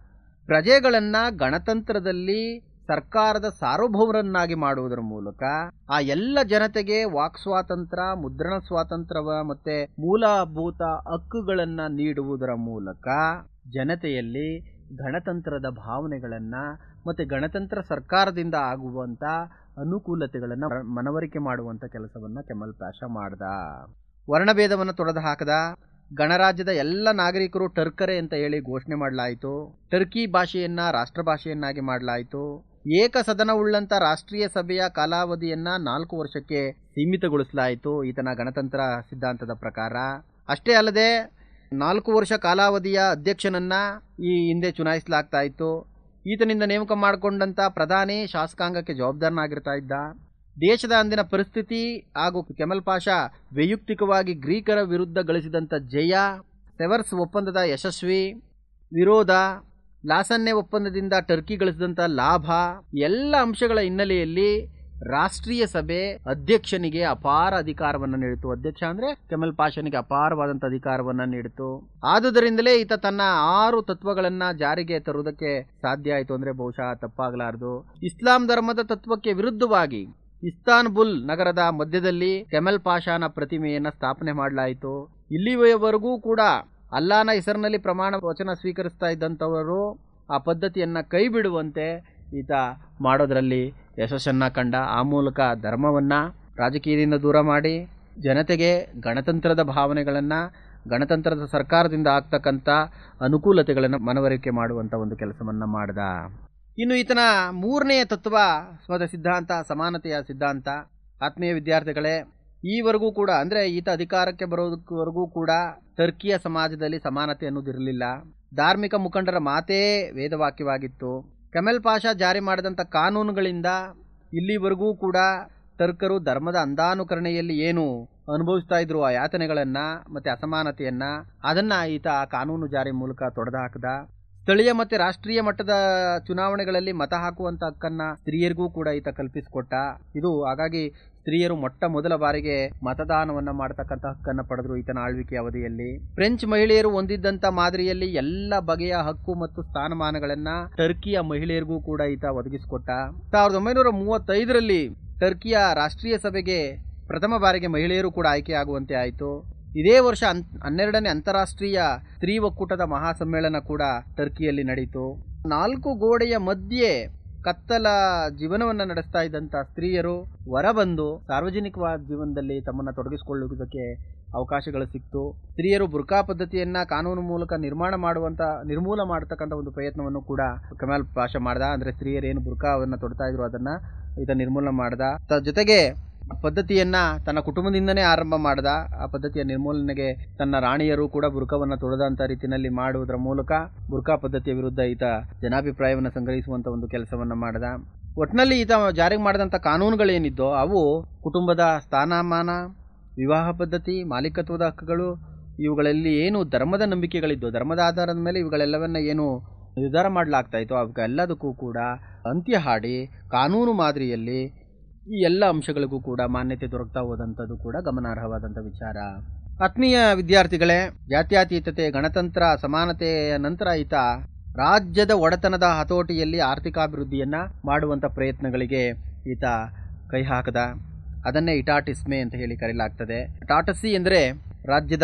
ಪ್ರಜೆಗಳನ್ನು ಗಣತಂತ್ರದಲ್ಲಿ ಸರ್ಕಾರದ ಸಾರ್ವಭೌಮರನ್ನಾಗಿ ಮಾಡುವುದರ ಮೂಲಕ ಆ ಎಲ್ಲ ಜನತೆಗೆ ವಾಕ್ ಸ್ವಾತಂತ್ರ್ಯ, ಮುದ್ರಣ ಸ್ವಾತಂತ್ರ್ಯ ಮತ್ತು ಮೂಲಭೂತ ಹಕ್ಕುಗಳನ್ನು ನೀಡುವುದರ ಮೂಲಕ ಜನತೆಯಲ್ಲಿ ಗಣತಂತ್ರದ ಭಾವನೆಗಳನ್ನು ಮತ್ತು ಗಣತಂತ್ರ ಸರ್ಕಾರದಿಂದ ಆಗುವಂಥ ಅನುಕೂಲತೆಗಳನ್ನು ಮನವರಿಕೆ ಮಾಡುವಂಥ ಕೆಲಸವನ್ನು ಕೆಮಲ್ ಪಾಷಾ ಮಾಡ್ದ. ವರ್ಣಭೇದವನ್ನು ತೊಡೆದು ಹಾಕದ. ಗಣರಾಜ್ಯದ ಎಲ್ಲ ನಾಗರಿಕರು ಟರ್ಕರೆ ಅಂತ ಹೇಳಿ ಘೋಷಣೆ ಮಾಡಲಾಯಿತು. ಟರ್ಕಿ ಭಾಷೆಯನ್ನು ರಾಷ್ಟ್ರ ಭಾಷೆಯನ್ನಾಗಿ ಮಾಡಲಾಯಿತು. ಏಕಸದನವುಳ್ಳಂಥ ರಾಷ್ಟ್ರೀಯ ಸಭೆಯ ಕಾಲಾವಧಿಯನ್ನು ನಾಲ್ಕು ವರ್ಷಕ್ಕೆ ಸೀಮಿತಗೊಳಿಸಲಾಯಿತು ಈತನ ಗಣತಂತ್ರ ಸಿದ್ಧಾಂತದ ಪ್ರಕಾರ. ಅಷ್ಟೇ ಅಲ್ಲದೆ ನಾಲ್ಕು ವರ್ಷ ಕಾಲಾವಧಿಯ ಅಧ್ಯಕ್ಷನನ್ನು ಈ ಹಿಂದೆ ಚುನಾಯಿಸಲಾಗ್ತಾ ಇತ್ತು. ಈತನಿಂದ ನೇಮಕ ಮಾಡಿಕೊಂಡಂಥ ಪ್ರಧಾನಿ ಶಾಸಕಾಂಗಕ್ಕೆ ಜವಾಬ್ದಾರನಾಗಿರ್ತಾ ಇದ್ದ. ದೇಶದ ಅಂದಿನ ಪರಿಸ್ಥಿತಿ ಹಾಗೂ ಕೆಮಲ್ ಪಾಷಾ ವೈಯಕ್ತಿಕವಾಗಿ ಗ್ರೀಕರ ವಿರುದ್ಧ ಗಳಿಸಿದಂಥ ಜಯ, ಸೆವರ್ಸ್ ಒಪ್ಪಂದದ ಯಶಸ್ವಿ ವಿರೋಧ, ಲಾಸನ್ನೆ ಒಪ್ಪಂದದಿಂದ ಟರ್ಕಿ ಗಳಿಸಿದಂಥ ಲಾಭ, ಎಲ್ಲ ಅಂಶಗಳ ಹಿನ್ನೆಲೆಯಲ್ಲಿ ರಾಷ್ಟ್ರೀಯ ಸಭೆ ಅಧ್ಯಕ್ಷನಿಗೆ ಅಪಾರ ಅಧಿಕಾರವನ್ನು ನೀಡಿತು. ಅಧ್ಯಕ್ಷ ಅಂದರೆ ಕೆಮಲ್ ಪಾಷಾನಿಗೆ ಅಪಾರವಾದಂಥ ಅಧಿಕಾರವನ್ನು ನೀಡಿತು. ಆದುದರಿಂದಲೇ ಈತ ತನ್ನ ಆರು ತತ್ವಗಳನ್ನು ಜಾರಿಗೆ ತರುವುದಕ್ಕೆ ಸಾಧ್ಯ ಆಯಿತು ಅಂದರೆ ಬಹುಶಃ ತಪ್ಪಾಗಲಾರದು. ಇಸ್ಲಾಂ ಧರ್ಮದ ತತ್ವಕ್ಕೆ ವಿರುದ್ಧವಾಗಿ ಇಸ್ತಾನ್ಬುಲ್ ನಗರದ ಮಧ್ಯದಲ್ಲಿ ಕೆಮಲ್ ಪಾಷಾನ ಪ್ರತಿಮೆಯನ್ನು ಸ್ಥಾಪನೆ ಮಾಡಲಾಯಿತು. ಇಲ್ಲಿವರೆಗೂ ಕೂಡ ಅಲ್ಲಾನ ಹೆಸರಿನಲ್ಲಿ ಪ್ರಮಾಣ ವಚನ ಸ್ವೀಕರಿಸ್ತಾ ಇದ್ದಂಥವರು ಆ ಪದ್ಧತಿಯನ್ನು ಕೈ ಬಿಡುವಂತೆ ಈತ ಮಾಡೋದರಲ್ಲಿ ಯಶಸ್ಸನ್ನು ಕಂಡ. ಆ ಮೂಲಕ ಧರ್ಮವನ್ನು ರಾಜಕೀಯದಿಂದ ದೂರ ಮಾಡಿ ಜನತೆಗೆ ಗಣತಂತ್ರದ ಭಾವನೆಗಳನ್ನು, ಗಣತಂತ್ರದ ಸರ್ಕಾರದಿಂದ ಆಗ್ತಕ್ಕಂಥ ಅನುಕೂಲತೆಗಳನ್ನು ಮನವರಿಕೆ ಮಾಡುವಂಥ ಒಂದು ಕೆಲಸವನ್ನು ಮಾಡ್ದ. ಇನ್ನು ಈತನ ಮೂರನೆಯ ತತ್ವ ಸ್ವದ ಸಿದ್ಧಾಂತ, ಸಮಾನತೆಯ ಸಿದ್ಧಾಂತ. ಆತ್ಮೀಯ ವಿದ್ಯಾರ್ಥಿಗಳೇ, ಈವರೆಗೂ ಕೂಡ ಅಂದರೆ ಈತ ಅಧಿಕಾರಕ್ಕೆ ಬರೋದಕ್ಕವರೆಗೂ ಕೂಡ ಟರ್ಕಿಯ ಸಮಾಜದಲ್ಲಿ ಸಮಾನತೆ ಅನ್ನೋದಿರಲಿಲ್ಲ. ಧಾರ್ಮಿಕ ಮುಖಂಡರ ಮಾತೇ ವೇದವಾಕ್ಯವಾಗಿತ್ತು. ಕೆಮಲ್ ಪಾಷಾ ಜಾರಿ ಮಾಡಿದಂಥ ಕಾನೂನುಗಳಿಂದ ಇಲ್ಲಿವರೆಗೂ ಕೂಡ ಟರ್ಕರು ಧರ್ಮದ ಅಂಧಾನುಕರಣೆಯಲ್ಲಿ ಏನು ಅನುಭವಿಸ್ತಾ ಇದ್ರು ಆ ಯಾತನೆಗಳನ್ನು ಮತ್ತು ಅಸಮಾನತೆಯನ್ನು, ಅದನ್ನು ಈತ ಕಾನೂನು ಜಾರಿ ಮೂಲಕ ತೊಡೆದು ಹಾಕಿದ. ಸ್ಥಳೀಯ ಮತ್ತು ರಾಷ್ಟ್ರೀಯ ಮಟ್ಟದ ಚುನಾವಣೆಗಳಲ್ಲಿ ಮತ ಹಾಕುವಂಥ ಹಕ್ಕನ್ನು ಸ್ತ್ರೀಯರಿಗೂ ಕೂಡ ಈತ ಕಲ್ಪಿಸಿಕೊಟ್ಟ. ಇದು ಹಾಗಾಗಿ ಸ್ತ್ರೀಯರು ಮೊಟ್ಟ ಮೊದಲ ಬಾರಿಗೆ ಮತದಾನವನ್ನು ಮಾಡತಕ್ಕಂಥ ಹಕ್ಕನ್ನು ಪಡೆದರು ಈತನ ಆಳ್ವಿಕೆ ಅವಧಿಯಲ್ಲಿ. ಫ್ರೆಂಚ್ ಮಹಿಳೆಯರು ಹೊಂದಿದ್ದಂಥ ಮಾದರಿಯಲ್ಲಿ ಎಲ್ಲ ಬಗೆಯ ಹಕ್ಕು ಮತ್ತು ಸ್ಥಾನಮಾನಗಳನ್ನು ಟರ್ಕಿಯ ಮಹಿಳೆಯರಿಗೂ ಕೂಡ ಈತ ಒದಗಿಸಿಕೊಟ್ಟ. ಸಾವಿರದ ಒಂಬೈನೂರ ಮೂವತ್ತೈದರಲ್ಲಿ ಟರ್ಕಿಯ ರಾಷ್ಟ್ರೀಯ ಸಭೆಗೆ ಪ್ರಥಮ ಬಾರಿಗೆ ಮಹಿಳೆಯರು ಕೂಡ ಆಯ್ಕೆಯಾಗುವಂತೆ ಆಯಿತು. ಇದೇ ವರ್ಷ ಅನ್ ಹನ್ನೆರಡನೇ ಅಂತಾರಾಷ್ಟ್ರೀಯ ಸ್ತ್ರೀ ಒಕ್ಕೂಟದ ಮಹಾಸಮ್ಮೇಳನ ಕೂಡ ಟರ್ಕಿಯಲ್ಲಿ ನಡೆಯಿತು. ನಾಲ್ಕು ಗೋಡೆಯ ಮಧ್ಯೆ ಕತ್ತಲ ಜೀವನವನ್ನು ನಡೆಸ್ತಾ ಇದ್ದಂಥ ಸ್ತ್ರೀಯರು ಹೊರಬಂದು ಸಾರ್ವಜನಿಕವಾದ ಜೀವನದಲ್ಲಿ ತಮ್ಮನ್ನು ತೊಡಗಿಸಿಕೊಳ್ಳುವುದಕ್ಕೆ ಅವಕಾಶಗಳು ಸಿಕ್ತು. ಸ್ತ್ರೀಯರು ಬುರ್ಕಾ ಪದ್ಧತಿಯನ್ನು ಕಾನೂನು ಮೂಲಕ ನಿರ್ಮಾಣ ಮಾಡುವಂಥ ನಿರ್ಮೂಲ ಮಾಡತಕ್ಕಂಥ ಒಂದು ಪ್ರಯತ್ನವನ್ನು ಕೂಡ ಕೆಮಲ್ ಪಾಷಾ ಮಾಡ್ದ. ಅಂದರೆ ಸ್ತ್ರೀಯರು ಏನು ಬುರ್ಕಾವನ್ನು ತೊಡ್ತಾ ಇದ್ರು ಅದನ್ನು ಈತ ನಿರ್ಮೂಲನೆ ಮಾಡ್ದ. ಜೊತೆಗೆ ಪದ್ಧತಿಯನ್ನು ತನ್ನ ಕುಟುಂಬದಿಂದನೇ ಆರಂಭ ಮಾಡ್ದ. ಆ ಪದ್ಧತಿಯ ನಿರ್ಮೂಲನೆಗೆ ತನ್ನ ರಾಣಿಯರು ಕೂಡ ಬುರ್ಕವನ್ನು ತೊಡೆದಂಥ ರೀತಿಯಲ್ಲಿ ಮಾಡುವುದರ ಮೂಲಕ ಬುರ್ಕಾ ಪದ್ಧತಿಯ ವಿರುದ್ಧ ಈತ ಜನಾಭಿಪ್ರಾಯವನ್ನು ಸಂಗ್ರಹಿಸುವಂಥ ಒಂದು ಕೆಲಸವನ್ನು ಮಾಡ್ದ. ಒಟ್ಟಿನಲ್ಲಿ ಈತ ಜಾರಿಗೆ ಮಾಡಿದಂಥ ಕಾನೂನುಗಳೇನಿದ್ದೋ ಅವು ಕುಟುಂಬದ ಸ್ಥಾನಮಾನ, ವಿವಾಹ ಪದ್ಧತಿ, ಮಾಲೀಕತ್ವದ ಹಕ್ಕುಗಳು, ಇವುಗಳಲ್ಲಿ ಏನು ಧರ್ಮದ ನಂಬಿಕೆಗಳಿದ್ದೋ ಧರ್ಮದ ಆಧಾರದ ಮೇಲೆ ಇವುಗಳೆಲ್ಲವನ್ನ ಏನು ನಿರ್ಧಾರ ಮಾಡಲಾಗ್ತಾ ಇತ್ತು ಅವೆಲ್ಲದಕ್ಕೂ ಕೂಡ ಅಂತ್ಯ ಹಾಡಿ ಕಾನೂನು ಮಾದರಿಯಲ್ಲಿ ಈ ಎಲ್ಲ ಅಂಶಗಳಿಗೂ ಕೂಡ ಮಾನ್ಯತೆ ದೊರಕ್ತಾ ಹೋದಂಥದ್ದು ಕೂಡ ಗಮನಾರ್ಹವಾದಂಥ ವಿಚಾರ. ಆತ್ಮೀಯ ವಿದ್ಯಾರ್ಥಿಗಳೇ, ಜಾತ್ಯತೀತತೆ, ಗಣತಂತ್ರ, ಸಮಾನತೆಯ ನಂತರ ಈತ ರಾಜ್ಯದ ಒಡೆತನದ ಹತೋಟಿಯಲ್ಲಿ ಆರ್ಥಿಕಾಭಿವೃದ್ಧಿಯನ್ನು ಮಾಡುವಂಥ ಪ್ರಯತ್ನಗಳಿಗೆ ಈತ ಕೈ ಹಾಕದ. ಅದನ್ನೇ ಇಟಾಟಿಸ್ಮೆ ಅಂತ ಹೇಳಿ ಕರೆಯಲಾಗ್ತದೆ. ಟಾಟಸಿ ಅಂದರೆ ರಾಜ್ಯದ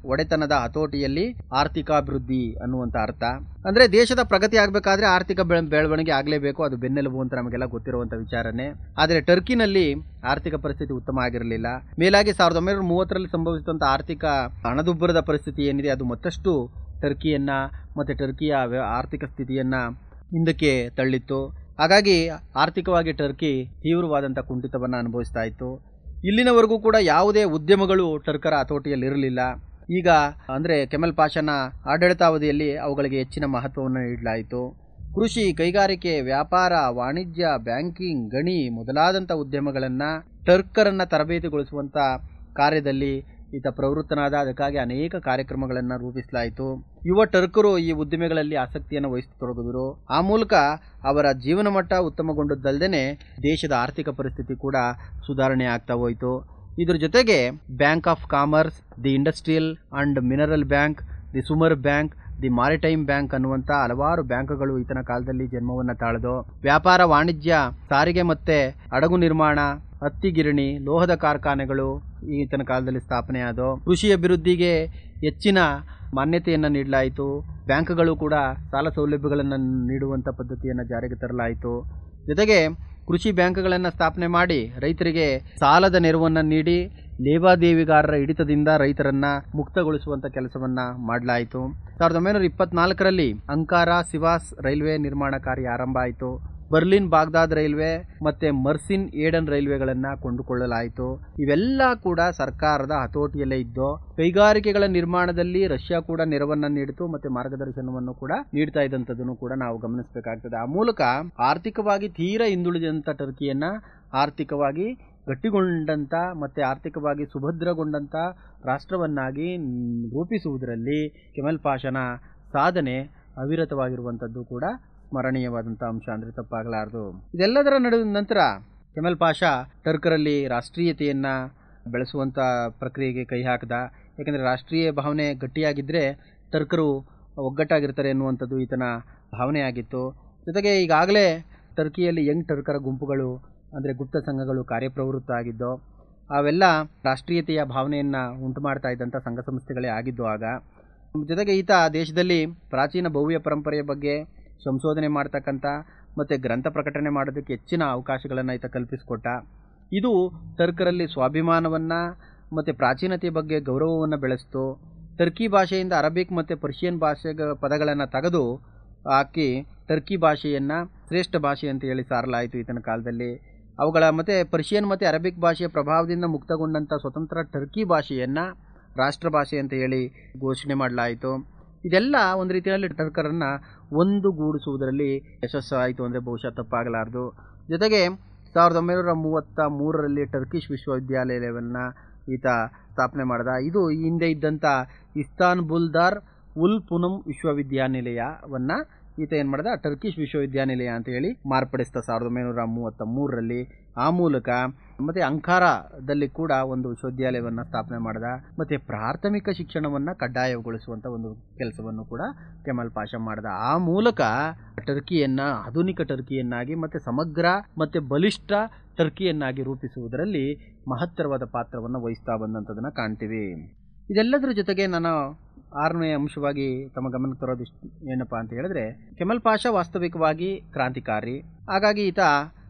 ಒಡೆತನದ ಹತೋಟಿಯಲ್ಲಿ ಆರ್ಥಿಕಾಭಿವೃದ್ಧಿ ಅನ್ನುವಂಥ ಅರ್ಥ. ಅಂದರೆ ದೇಶದ ಪ್ರಗತಿ ಆಗಬೇಕಾದ್ರೆ ಆರ್ಥಿಕ ಬೆಳವಣಿಗೆ ಆಗಲೇಬೇಕು, ಅದು ಬೆನ್ನೆಲುಬು ಅಂತ ನಮಗೆಲ್ಲ ಗೊತ್ತಿರುವಂಥ ವಿಚಾರನೇ. ಆದರೆ ಟರ್ಕಿನಲ್ಲಿ ಆರ್ಥಿಕ ಪರಿಸ್ಥಿತಿ ಉತ್ತಮ ಆಗಿರಲಿಲ್ಲ. ಮೇಲಾಗಿ ಸಾವಿರದ ಒಂಬೈನೂರ ಮೂವತ್ತರಲ್ಲಿ ಸಂಭವಿಸಿದಂಥ ಆರ್ಥಿಕ ಹಣದುಬ್ಬರದ ಪರಿಸ್ಥಿತಿ ಏನಿದೆ ಅದು ಮತ್ತಷ್ಟು ಟರ್ಕಿಯನ್ನು ಮತ್ತು ಟರ್ಕಿಯ ಆರ್ಥಿಕ ಸ್ಥಿತಿಯನ್ನು ಹಿಂದಕ್ಕೆ ತಳ್ಳಿತ್ತು. ಹಾಗಾಗಿ ಆರ್ಥಿಕವಾಗಿ ಟರ್ಕಿ ತೀವ್ರವಾದಂಥ ಕುಂಠಿತವನ್ನು ಅನುಭವಿಸ್ತಾ ಇತ್ತು. ಇಲ್ಲಿನವರೆಗೂ ಕೂಡ ಯಾವುದೇ ಉದ್ಯಮಗಳು ಟರ್ಕರ ಹತೋಟಿಯಲ್ಲಿರಲಿಲ್ಲ. ಈಗ ಅಂದರೆ ಕೆಮಲ್ ಪಾಷನ ಆಡಳಿತಾವಧಿಯಲ್ಲಿ ಅವುಗಳಿಗೆ ಹೆಚ್ಚಿನ ಮಹತ್ವವನ್ನು ನೀಡಲಾಯಿತು. ಕೃಷಿ, ಕೈಗಾರಿಕೆ, ವ್ಯಾಪಾರ, ವಾಣಿಜ್ಯ, ಬ್ಯಾಂಕಿಂಗ್, ಗಣಿ ಮೊದಲಾದಂಥ ಉದ್ಯಮಗಳನ್ನು ಟರ್ಕರನ್ನು ತರಬೇತಿಗೊಳಿಸುವಂಥ ಕಾರ್ಯದಲ್ಲಿ ಈತ ಪ್ರವೃತ್ತನಾದ. ಅದಕ್ಕಾಗಿ ಅನೇಕ ಕಾರ್ಯಕ್ರಮಗಳನ್ನು ರೂಪಿಸಲಾಯಿತು. ಯುವ ಟರ್ಕರು ಈ ಉದ್ದಿಮೆಗಳಲ್ಲಿ ಆಸಕ್ತಿಯನ್ನು ವಹಿಸತೊಡಗಿದರು. ಆ ಮೂಲಕ ಅವರ ಜೀವನ ಮಟ್ಟ ಉತ್ತಮಗೊಂಡದ್ದಲ್ಲದೆ ದೇಶದ ಆರ್ಥಿಕ ಪರಿಸ್ಥಿತಿ ಕೂಡ ಸುಧಾರಣೆ ಆಗ್ತಾ ಹೋಯಿತು. ಇದ್ರ ಜೊತೆಗೆ bank of commerce, the industrial and mineral bank, the Sumer bank, the maritime bank ಅನ್ನುವಂಥ ಹಲವಾರು ಬ್ಯಾಂಕ್ಗಳು ಈತನ ಕಾಲದಲ್ಲಿ ಜನ್ಮವನ್ನು ತಾಳಿದು ವ್ಯಾಪಾರ, ವಾಣಿಜ್ಯ, ಸಾರಿಗೆ ಮತ್ತು ಹಡಗು ನಿರ್ಮಾಣ, ಹತ್ತಿ ಗಿರಣಿ, ಲೋಹದ ಕಾರ್ಖಾನೆಗಳು ಈತನ ಕಾಲದಲ್ಲಿ ಸ್ಥಾಪನೆ ಆದವು. ಕೃಷಿ ಅಭಿವೃದ್ಧಿಗೆ ಹೆಚ್ಚಿನ ಮಾನ್ಯತೆಯನ್ನು ನೀಡಲಾಯಿತು. ಬ್ಯಾಂಕ್ಗಳು ಕೂಡ ಸಾಲ ಸೌಲಭ್ಯಗಳನ್ನು ನೀಡುವಂಥ ಪದ್ಧತಿಯನ್ನು ಜಾರಿಗೆ ತರಲಾಯಿತು. ಜೊತೆಗೆ ಕೃಷಿ ಬ್ಯಾಂಕ್ಗಳನ್ನು ಸ್ಥಾಪನೆ ಮಾಡಿ ರೈತರಿಗೆ ಸಾಲದ ನೆರವನ್ನು ನೀಡಿ ಲೇವಾದೇವಿಗಾರರ ಹಿಡಿತದಿಂದ ರೈತರನ್ನು ಮುಕ್ತಗೊಳಿಸುವಂಥ ಕೆಲಸವನ್ನು ಮಾಡಲಾಯಿತು. ಸಾವಿರದ ಒಂಬೈನೂರ ಇಪ್ಪತ್ನಾಲ್ಕರಲ್ಲಿ ಅಂಕಾರಾ ಸಿವಾಸ್ ರೈಲ್ವೆ ನಿರ್ಮಾಣ ಕಾರ್ಯ ಆರಂಭ ಆಯಿತು. ಬರ್ಲಿನ್ ಬಾಗ್ದಾದ್ ರೈಲ್ವೆ ಮತ್ತು ಮರ್ಸಿನ್ ಏಡನ್ ರೈಲ್ವೆಗಳನ್ನು ಕೊಂಡುಕೊಳ್ಳಲಾಯಿತು. ಇವೆಲ್ಲ ಕೂಡ ಸರ್ಕಾರದ ಹತೋಟಿಯಲ್ಲೇ ಇದ್ದು ಕೈಗಾರಿಕೆಗಳ ನಿರ್ಮಾಣದಲ್ಲಿ ರಷ್ಯಾ ಕೂಡ ನೆರವನ್ನು ನೀಡಿತು ಮತ್ತು ಮಾರ್ಗದರ್ಶನವನ್ನು ಕೂಡ ನೀಡ್ತಾ ಇದ್ದಂಥದ್ದನ್ನು ಕೂಡ ನಾವು ಗಮನಿಸಬೇಕಾಗ್ತದೆ. ಆ ಮೂಲಕ ಆರ್ಥಿಕವಾಗಿ ತೀರಾ ಹಿಂದುಳಿದಂಥ ಟರ್ಕಿಯನ್ನು ಆರ್ಥಿಕವಾಗಿ ಗಟ್ಟಿಗೊಂಡಂಥ ಮತ್ತು ಆರ್ಥಿಕವಾಗಿ ಸುಭದ್ರಗೊಂಡಂಥ ರಾಷ್ಟ್ರವನ್ನಾಗಿ ರೂಪಿಸುವುದರಲ್ಲಿ ಕೆಮಲ್ ಪಾಷನ ಸಾಧನೆ ಅವಿರತವಾಗಿರುವಂಥದ್ದು ಕೂಡ ಸ್ಮರಣೀಯವಾದಂಥ ಅಂಶ ಅಂದರೆ ತಪ್ಪಾಗಲಾರದು. ಇದೆಲ್ಲದರ ನಡುವಿನ ನಂತರ ಕೆಮಲ್ ಪಾಷಾ ಟರ್ಕರಲ್ಲಿ ರಾಷ್ಟ್ರೀಯತೆಯನ್ನು ಬೆಳೆಸುವಂಥ ಪ್ರಕ್ರಿಯೆಗೆ ಕೈ ಹಾಕಿದ. ಯಾಕೆಂದರೆ ರಾಷ್ಟ್ರೀಯ ಭಾವನೆ ಗಟ್ಟಿಯಾಗಿದ್ದರೆ ಟರ್ಕರು ಒಗ್ಗಟ್ಟಾಗಿರ್ತಾರೆ ಎನ್ನುವಂಥದ್ದು ಈತನ ಭಾವನೆಯಾಗಿತ್ತು. ಜೊತೆಗೆ ಈಗಾಗಲೇ ಟರ್ಕಿಯಲ್ಲಿ ಯಂಗ್ ಟರ್ಕರ ಗುಂಪುಗಳು ಅಂದರೆ ಗುಪ್ತ ಸಂಘಗಳು ಕಾರ್ಯಪ್ರವೃತ್ತ ಆಗಿದ್ದು ಅವೆಲ್ಲ ರಾಷ್ಟ್ರೀಯತೆಯ ಭಾವನೆಯನ್ನು ಉಂಟು ಮಾಡ್ತಾ ಇದ್ದಂಥ ಸಂಘ ಸಂಸ್ಥೆಗಳೇ ಆಗಿದ್ದು ಆಗ. ಜೊತೆಗೆ ಈತ ದೇಶದಲ್ಲಿ ಪ್ರಾಚೀನ ಭವ್ಯ ಪರಂಪರೆಯ ಬಗ್ಗೆ ಸಂಶೋಧನೆ ಮಾಡ್ತಕ್ಕಂಥ ಮತ್ತು ಗ್ರಂಥ ಪ್ರಕಟಣೆ ಮಾಡೋದಕ್ಕೆ ಹೆಚ್ಚಿನ ಅವಕಾಶಗಳನ್ನು ಈತ ಕಲ್ಪಿಸಿಕೊಟ್ಟ. ಇದು ಟರ್ಕರಲ್ಲಿ ಸ್ವಾಭಿಮಾನವನ್ನು ಮತ್ತು ಪ್ರಾಚೀನತೆಯ ಬಗ್ಗೆ ಗೌರವವನ್ನು ಬೆಳೆಸ್ತು. ಟರ್ಕಿ ಭಾಷೆಯಿಂದ ಅರಬಿಕ್ ಮತ್ತು ಪರ್ಷಿಯನ್ ಭಾಷೆಗ ಪದಗಳನ್ನು ತೆಗೆದು ಹಾಕಿ ಟರ್ಕಿ ಭಾಷೆಯನ್ನು ಶ್ರೇಷ್ಠ ಭಾಷೆ ಅಂತ ಹೇಳಿ ಸಾರಲಾಯಿತು ಈತನ ಕಾಲದಲ್ಲಿ. ಅವುಗಳ ಮತ್ತು ಪರ್ಷಿಯನ್ ಮತ್ತು ಅರಬಿಕ್ ಭಾಷೆಯ ಪ್ರಭಾವದಿಂದ ಮುಕ್ತಗೊಂಡಂಥ ಸ್ವತಂತ್ರ ಟರ್ಕಿ ಭಾಷೆಯನ್ನು ರಾಷ್ಟ್ರ ಭಾಷೆ ಅಂತ ಹೇಳಿ ಘೋಷಣೆ ಮಾಡಲಾಯಿತು. ಇದೆಲ್ಲ ಒಂದು ರೀತಿಯಲ್ಲಿ ಟರ್ಕರನ್ನು ಒಂದುಗೂಡಿಸುವುದರಲ್ಲಿ ಯಶಸ್ಸಾಯಿತು ಅಂದರೆ ಬಹುಶಃ ತಪ್ಪಾಗಲಾರದು. ಜೊತೆಗೆ ಸಾವಿರದ ಒಂಬೈನೂರ ಮೂವತ್ತ ಮೂರರಲ್ಲಿ ಟರ್ಕಿಷ್ ವಿಶ್ವವಿದ್ಯಾಲಯವನ್ನು ಈತ ಸ್ಥಾಪನೆ ಮಾಡಿದ. ಇದು ಹಿಂದೆ ಇದ್ದಂಥ ಇಸ್ತಾನ್ಬುಲ್ದಾರ್ ಉಲ್ ಪುನಮ್ ವಿಶ್ವವಿದ್ಯಾನಿಲಯವನ್ನು ಈತ ಏನು ಮಾಡಿದ ಟರ್ಕಿಷ್ ವಿಶ್ವವಿದ್ಯಾನಿಲಯ ಅಂತ ಹೇಳಿ ಮಾರ್ಪಡಿಸಿದ ಸಾವಿರದ ಒಂಬೈನೂರ ಮೂವತ್ತ ಮೂರರಲ್ಲಿ. ಆ ಮೂಲಕ ಮತ್ತು ಅಂಕಾರಾದಲ್ಲಿ ಕೂಡ ಒಂದು ವಿಶ್ವವಿದ್ಯಾಲಯವನ್ನು ಸ್ಥಾಪನೆ ಮಾಡಿದ. ಮತ್ತು ಪ್ರಾಥಮಿಕ ಶಿಕ್ಷಣವನ್ನು ಕಡ್ಡಾಯಗೊಳಿಸುವಂಥ ಒಂದು ಕೆಲಸವನ್ನು ಕೂಡ ಕೆಮಲ್ ಪಾಷಾ ಮಾಡಿದ. ಆ ಮೂಲಕ ಟರ್ಕಿಯನ್ನು ಆಧುನಿಕ ಟರ್ಕಿಯನ್ನಾಗಿ ಮತ್ತು ಸಮಗ್ರ ಮತ್ತು ಬಲಿಷ್ಠ ಟರ್ಕಿಯನ್ನಾಗಿ ರೂಪಿಸುವುದರಲ್ಲಿ ಮಹತ್ತರವಾದ ಪಾತ್ರವನ್ನು ವಹಿಸ್ತಾ ಬಂದಂಥದ್ದನ್ನು ಕಾಣ್ತೀವಿ. ಇದೆಲ್ಲದರ ಜೊತೆಗೆ ನಾನು ಆರನೇ ಅಂಶವಾಗಿ ತಮ್ಮ ಗಮನಕ್ಕೆ ತರೋದು ಏನಪ್ಪ ಅಂತ ಹೇಳಿದ್ರೆ, ಕೆಮಲ್ ಪಾಷಾ ವಾಸ್ತವಿಕವಾಗಿ ಕ್ರಾಂತಿಕಾರಿ. ಹಾಗಾಗಿ ಈತ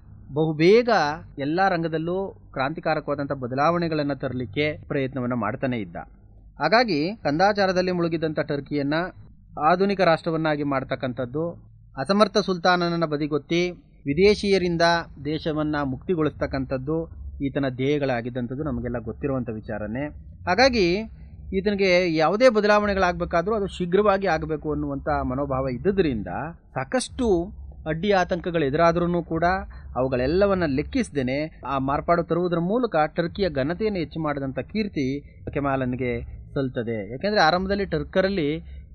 ಬಹುಬೇಗ ಎಲ್ಲ ರಂಗದಲ್ಲೂ ಕ್ರಾಂತಿಕಾರಕವಾದಂಥ ಬದಲಾವಣೆಗಳನ್ನು ತರಲಿಕ್ಕೆ ಪ್ರಯತ್ನವನ್ನು ಮಾಡ್ತಾನೆ ಇದ್ದ. ಹಾಗಾಗಿ ಕಂದಾಚಾರದಲ್ಲಿ ಮುಳುಗಿದಂಥ ಟರ್ಕಿಯನ್ನು ಆಧುನಿಕ ರಾಷ್ಟ್ರವನ್ನಾಗಿ ಮಾಡ್ತಕ್ಕಂಥದ್ದು, ಅಸಮರ್ಥ ಸುಲ್ತಾನನನ್ನು ಬದಿಗೊತ್ತಿ ವಿದೇಶಿಯರಿಂದ ದೇಶವನ್ನು ಮುಕ್ತಿಗೊಳಿಸ್ತಕ್ಕಂಥದ್ದು ಈತನ ಧ್ಯೇಯಗಳಾಗಿದ್ದಂಥದ್ದು ನಮಗೆಲ್ಲ ಗೊತ್ತಿರುವಂಥ ವಿಚಾರನೇ. ಹಾಗಾಗಿ ಈತನಿಗೆ ಯಾವುದೇ ಬದಲಾವಣೆಗಳಾಗಬೇಕಾದ್ರೂ ಅದು ಶೀಘ್ರವಾಗಿ ಆಗಬೇಕು ಅನ್ನುವಂಥ ಮನೋಭಾವ ಇದ್ದುದರಿಂದ ಸಾಕಷ್ಟು ಅಡ್ಡಿ ಆತಂಕಗಳು ಎದುರಾದ್ರೂ ಕೂಡ ಅವುಗಳೆಲ್ಲವನ್ನು ಲೆಕ್ಕಿಸದೇನೆ ಆ ಮಾರ್ಪಾಡು ತರುವುದರ ಮೂಲಕ ಟರ್ಕಿಯ ಘನತೆಯನ್ನು ಹೆಚ್ಚು ಮಾಡಿದಂಥ ಕೀರ್ತಿ ಕೆಮಾಲನಿಗೆ ಸಲ್ತದೆ. ಯಾಕೆಂದರೆ ಆರಂಭದಲ್ಲಿ ಟರ್ಕರಲ್ಲಿ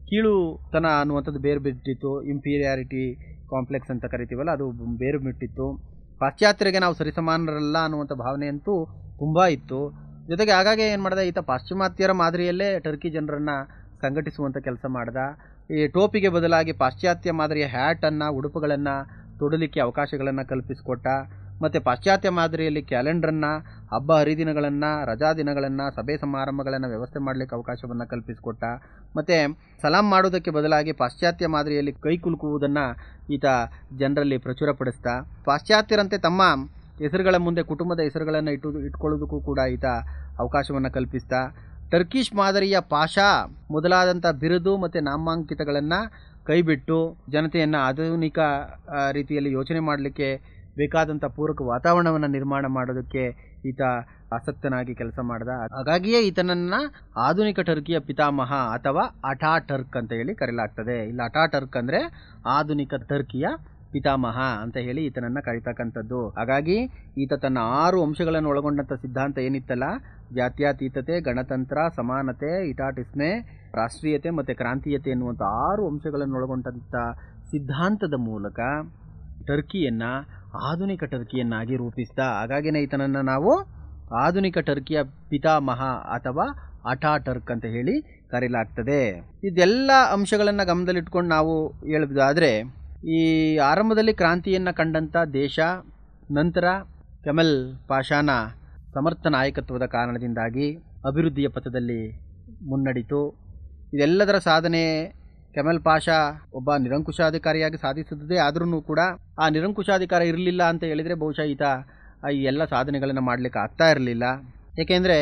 ಕೀಳುತನ ಅನ್ನುವಂಥದ್ದು ಬೇರು ಬಿಟ್ಟಿತ್ತು, ಇಂಪೀರಿಯಾರಿಟಿ ಕಾಂಪ್ಲೆಕ್ಸ್ ಅಂತ ಕರಿತೀವಲ್ಲ, ಅದು ಬೇರು ಬಿಟ್ಟಿತ್ತು. ಪಾಶ್ಚಾತ್ಯರಿಗೆ ನಾವು ಸರಿಸಮಾನರಲ್ಲ ಅನ್ನುವಂಥ ಭಾವನೆಯಂತೂ ತುಂಬ ಇತ್ತು. ಜೊತೆಗೆ ಆಗಾಗ ಏನು ಮಾಡ್ದ ಈತ ಪಾಶ್ಚಿಮಾತ್ಯರ ಮಾದರಿಯಲ್ಲೇ ಟರ್ಕಿ ಜನರನ್ನು ಸಂಘಟಿಸುವಂಥ ಕೆಲಸ ಮಾಡ್ದ. ಈ ಟೋಪಿಗೆ ಬದಲಾಗಿ ಪಾಶ್ಚಾತ್ಯ ಮಾದರಿಯ ಹ್ಯಾಟನ್ನು, ಉಡುಪುಗಳನ್ನು ತೊಡಲಿಕ್ಕೆ ಅವಕಾಶಗಳನ್ನು ಕಲ್ಪಿಸಿಕೊಟ್ಟ. ಮತ್ತು ಪಾಶ್ಚಾತ್ಯ ಮಾದರಿಯಲ್ಲಿ ಕ್ಯಾಲೆಂಡರನ್ನು, ಹಬ್ಬ ಹರಿದಿನಗಳನ್ನು, ರಜಾ ದಿನಗಳನ್ನು, ಸಭೆ ಸಮಾರಂಭಗಳನ್ನು ವ್ಯವಸ್ಥೆ ಮಾಡಲಿಕ್ಕೆ ಅವಕಾಶವನ್ನು ಕಲ್ಪಿಸಿಕೊಟ್ಟ. ಮತ್ತು ಸಲಾಂ ಮಾಡೋದಕ್ಕೆ ಬದಲಾಗಿ ಪಾಶ್ಚಾತ್ಯ ಮಾದರಿಯಲ್ಲಿ ಕೈ ಕುಲುಕುವುದನ್ನು ಈತ ಜನರಲ್ಲಿ ಪ್ರಚುರಪಡಿಸ್ತಾ, ಪಾಶ್ಚಾತ್ಯರಂತೆ ತಮ್ಮ ಹೆಸರುಗಳ ಮುಂದೆ ಕುಟುಂಬದ ಹೆಸರುಗಳನ್ನು ಇಟ್ಟು ಇಟ್ಕೊಳ್ಳೋದಕ್ಕೂ ಕೂಡ ಈತ ಅವಕಾಶವನ್ನು ಕಲ್ಪಿಸ್ತಾ, ಟರ್ಕಿಷ್ ಮಾದರಿಯ ಪಾಷಾ ಮೊದಲಾದಂಥ ಬಿರುದು ಮತ್ತು ನಾಮಾಂಕಿತಗಳನ್ನು ಕೈಬಿಟ್ಟು ಜನತೆಯನ್ನು ಆಧುನಿಕ ರೀತಿಯಲ್ಲಿ ಯೋಚನೆ ಮಾಡಲಿಕ್ಕೆ ಬೇಕಾದಂಥ ಪೂರಕ ವಾತಾವರಣವನ್ನು ನಿರ್ಮಾಣ ಮಾಡೋದಕ್ಕೆ ಈತ ಆಸಕ್ತನಾಗಿ ಕೆಲಸ ಮಾಡ್ದ. ಹಾಗಾಗಿಯೇ ಈತನನ್ನು ಆಧುನಿಕ ಟರ್ಕಿಯ ಪಿತಾಮಹ ಅಥವಾ ಅಟಾ ಟರ್ಕ್ ಅಂತ ಹೇಳಿ ಕರೆಯಲಾಗ್ತದೆ. ಇಲ್ಲಿ ಅಟಾ ಟರ್ಕ್ ಅಂದರೆ ಆಧುನಿಕ ಟರ್ಕಿಯ ಪಿತಾಮಹ ಅಂತ ಹೇಳಿ ಈತನನ್ನು ಕರೀತಕ್ಕಂಥದ್ದು. ಹಾಗಾಗಿ ಈತ ತನ್ನ ಆರು ಅಂಶಗಳನ್ನು ಒಳಗೊಂಡಂಥ ಸಿದ್ಧಾಂತ ಏನಿತ್ತಲ್ಲ, ಜಾತ್ಯತೀತತೆ, ಗಣತಂತ್ರ, ಸಮಾನತೆ, ಇಟಾಟಿಸ್ಮೆ, ರಾಷ್ಟ್ರೀಯತೆ ಮತ್ತು ಕ್ರಾಂತೀಯತೆ ಎನ್ನುವಂಥ ಆರು ಅಂಶಗಳನ್ನು ಒಳಗೊಂಡಂಥ ಸಿದ್ಧಾಂತದ ಮೂಲಕ ಟರ್ಕಿಯನ್ನು ಆಧುನಿಕ ಟರ್ಕಿಯನ್ನಾಗಿ ರೂಪಿಸಿದ. ಹಾಗಾಗಿನೇ ಈತನನ್ನು ನಾವು ಆಧುನಿಕ ಟರ್ಕಿಯ ಪಿತಾಮಹ ಅಥವಾ ಅಟಾ ಟರ್ಕ್ ಅಂತ ಹೇಳಿ ಕರೆಯಲಾಗ್ತದೆ. ಇದೆಲ್ಲ ಅಂಶಗಳನ್ನು ಗಮನದಲ್ಲಿಟ್ಕೊಂಡು ನಾವು ಹೇಳೋದಾದರೆ, ಈ ಆರಂಭದಲ್ಲಿ ಕ್ರಾಂತಿಯನ್ನು ಕಂಡಂಥ ದೇಶ ನಂತರ ಕೆಮಲ್ ಪಾಷಾನ ಸಮರ್ಥ ನಾಯಕತ್ವದ ಕಾರಣದಿಂದಾಗಿ ಅಭಿವೃದ್ಧಿಯ ಪಥದಲ್ಲಿ ಮುನ್ನಡೆಯಿತು. ಇದೆಲ್ಲದರ ಸಾಧನೆ ಕೆಮಲ್ ಪಾಷಾ ಒಬ್ಬ ನಿರಂಕುಶಾಧಿಕಾರಿಯಾಗಿ ಸಾಧಿಸಿದ್ದೇ ಆದ್ರೂ ಕೂಡ ಆ ನಿರಂಕುಶಾಧಿಕಾರ ಇರಲಿಲ್ಲ ಅಂತ ಹೇಳಿದರೆ ಬಹುಶಃ ಈತ ಈ ಎಲ್ಲ ಸಾಧನೆಗಳನ್ನು ಮಾಡಲಿಕ್ಕೆ ಆಗ್ತಾ ಇರಲಿಲ್ಲ. ಏಕೆಂದರೆ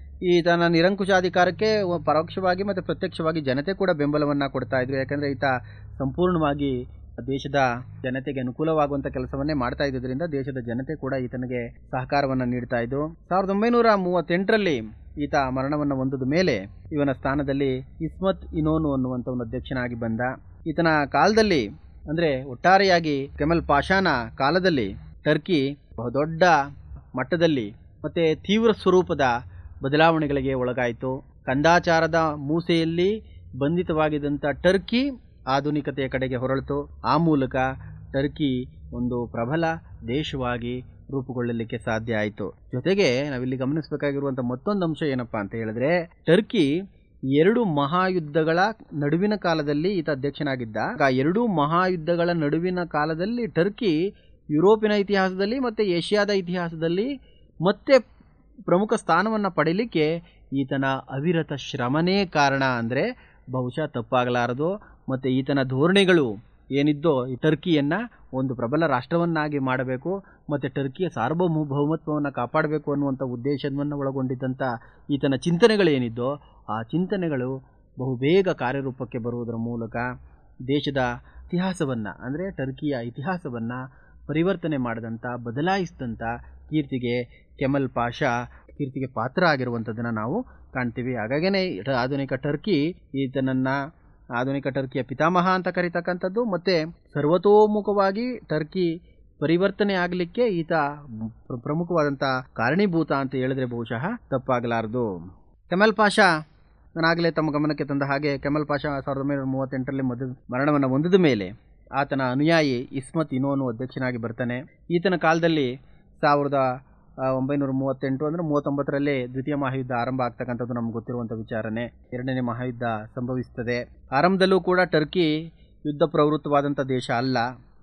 ಈತನ ನಿರಂಕುಶಾಧಿಕಾರಕ್ಕೆ ಪರೋಕ್ಷವಾಗಿ ಮತ್ತು ಪ್ರತ್ಯಕ್ಷವಾಗಿ ಜನತೆ ಕೂಡ ಬೆಂಬಲವನ್ನು ಕೊಡ್ತಾ ಇದ್ರು. ಯಾಕೆಂದರೆ ಈತ ಸಂಪೂರ್ಣವಾಗಿ ದೇಶದ ಜನತೆಗೆ ಅನುಕೂಲವಾಗುವಂಥ ಕೆಲಸವನ್ನೇ ಮಾಡ್ತಾ ಇದ್ದರಿಂದ ದೇಶದ ಜನತೆ ಕೂಡ ಈತನಿಗೆ ಸಹಕಾರವನ್ನು ನೀಡ್ತಾ ಇದ್ದು. ಸಾವಿರದ ಒಂಬೈನೂರ ಮೂವತ್ತೆಂಟರಲ್ಲಿ ಈತ ಮರಣವನ್ನು ಹೊಂದಿದ ಮೇಲೆ ಇವನ ಸ್ಥಾನದಲ್ಲಿ ಇಸ್ಮತ್ ಇನೋನು ಅನ್ನುವಂಥವನು ಅಧ್ಯಕ್ಷನಾಗಿ ಬಂದ. ಈತನ ಕಾಲದಲ್ಲಿ ಅಂದರೆ ಒಟ್ಟಾರೆಯಾಗಿ ಕೆಮಲ್ ಪಾಷಾನ ಕಾಲದಲ್ಲಿ ಟರ್ಕಿ ಬಹುದೊಡ್ಡ ಮಟ್ಟದಲ್ಲಿ ಮತ್ತು ತೀವ್ರ ಸ್ವರೂಪದ ಬದಲಾವಣೆಗಳಿಗೆ ಒಳಗಾಯಿತು. ಕಂದಾಚಾರದ ಮೂಸೆಯಲ್ಲಿ ಬಂಧಿತವಾಗಿದ್ದಂಥ ಟರ್ಕಿ ಆಧುನಿಕತೆಯ ಕಡೆಗೆ ಹೊರಳಿತು. ಆ ಮೂಲಕ ಟರ್ಕಿ ಒಂದು ಪ್ರಬಲ ದೇಶವಾಗಿ ರೂಪುಗೊಳ್ಳಲಿಕ್ಕೆ ಸಾಧ್ಯ ಆಯಿತು. ಜೊತೆಗೆ ನಾವಿಲ್ಲಿ ಗಮನಿಸಬೇಕಾಗಿರುವಂಥ ಮತ್ತೊಂದು ಅಂಶ ಏನಪ್ಪ ಅಂತ ಹೇಳಿದ್ರೆ, ಟರ್ಕಿ ಎರಡು ಮಹಾಯುದ್ಧಗಳ ನಡುವಿನ ಕಾಲದಲ್ಲಿ ಈತ ಅಧ್ಯಕ್ಷನಾಗಿದ್ದ. ಆ ಎರಡೂ ಮಹಾಯುದ್ಧಗಳ ನಡುವಿನ ಕಾಲದಲ್ಲಿ ಟರ್ಕಿ ಯುರೋಪಿನ ಇತಿಹಾಸದಲ್ಲಿ ಮತ್ತು ಏಷ್ಯಾದ ಇತಿಹಾಸದಲ್ಲಿ ಮತ್ತೆ ಪ್ರಮುಖ ಸ್ಥಾನವನ್ನು ಪಡೀಲಿಕ್ಕೆ ಈತನ ಅವಿರತ ಶ್ರಮನೇ ಕಾರಣ ಅಂದರೆ ಬಹುಶಃ ತಪ್ಪಾಗಲಾರದು. ಮತ್ತು ಈತನ ಧೋರಣೆಗಳು ಏನಿದ್ದೋ ಈ ಟರ್ಕಿಯನ್ನು ಒಂದು ಪ್ರಬಲ ರಾಷ್ಟ್ರವನ್ನಾಗಿ ಮಾಡಬೇಕು ಮತ್ತು ಟರ್ಕಿಯ ಸಾರ್ವಭೌಮತ್ವವನ್ನು ಕಾಪಾಡಬೇಕು ಅನ್ನುವಂಥ ಉದ್ದೇಶವನ್ನು ಒಳಗೊಂಡಿದ್ದಂಥ ಈತನ ಚಿಂತನೆಗಳೇನಿದ್ದೋ ಆ ಚಿಂತನೆಗಳು ಬಹುಬೇಗ ಕಾರ್ಯರೂಪಕ್ಕೆ ಬರುವುದರ ಮೂಲಕ ದೇಶದ ಇತಿಹಾಸವನ್ನು ಅಂದರೆ ಟರ್ಕಿಯ ಇತಿಹಾಸವನ್ನು ಪರಿವರ್ತನೆ ಮಾಡಿದಂಥ ಬದಲಾಯಿಸಿದಂಥ ಕೀರ್ತಿಗೆ ಕೆಮಲ್ ಪಾಷಾ ಕೀರ್ತಿಗೆ ಪಾತ್ರ ಆಗಿರುವಂಥದ್ದನ್ನು ನಾವು ಕಾಣ್ತೀವಿ. ಹಾಗಾಗೇ ಆಧುನಿಕ ಟರ್ಕಿ ಈತನನ್ನು ಆಧುನಿಕ ಟರ್ಕಿಯ ಪಿತಾಮಹ ಅಂತ ಕರೀತಕ್ಕಂಥದ್ದು ಮತ್ತು ಸರ್ವತೋಮುಖವಾಗಿ ಟರ್ಕಿ ಪರಿವರ್ತನೆ ಆಗಲಿಕ್ಕೆ ಈತ ಪ್ರಮುಖವಾದಂಥ ಕಾರಣೀಭೂತ ಅಂತ ಹೇಳಿದ್ರೆ ಬಹುಶಃ ತಪ್ಪಾಗಲಾರದು. ಕೆಮಲ್ ಪಾಷಾ ನಾನಾಗಲೇ ತಮ್ಮ ಗಮನಕ್ಕೆ ತಂದ ಹಾಗೆ ಕೆಮಲ್ ಪಾಷಾ ಸಾವಿರದ ಒಂಬೈನೂರ ಮೂವತ್ತೆಂಟರಲ್ಲಿ ಮದು ಮರಣವನ್ನು ಹೊಂದಿದ ಮೇಲೆ ಆತನ ಅನುಯಾಯಿ ಇಸ್ಮತ್ ಇನೋನು ಅಧ್ಯಕ್ಷನಾಗಿ ಬರ್ತಾನೆ. ಈತನ ಕಾಲದಲ್ಲಿ ಸಾವಿರದ ಒಂಬೈನೂರ ಮೂವತ್ತೆಂಟು ಅಂದರೆ ಮೂವತ್ತೊಂಬತ್ತರಲ್ಲಿ ದ್ವಿತೀಯ ಮಹಾಯುದ್ಧ ಆರಂಭ ಆಗ್ತಕ್ಕಂಥದ್ದು ನಮ್ಗೆ ಗೊತ್ತಿರುವಂಥ ವಿಚಾರನೆ. ಎರಡನೇ ಮಹಾಯುದ್ಧ ಸಂಭವಿಸ್ತದೆ. ಆರಂಭದಲ್ಲೂ ಕೂಡ ಟರ್ಕಿ ಯುದ್ಧ ಪ್ರವೃತ್ತವಾದಂಥ ದೇಶ ಅಲ್ಲ.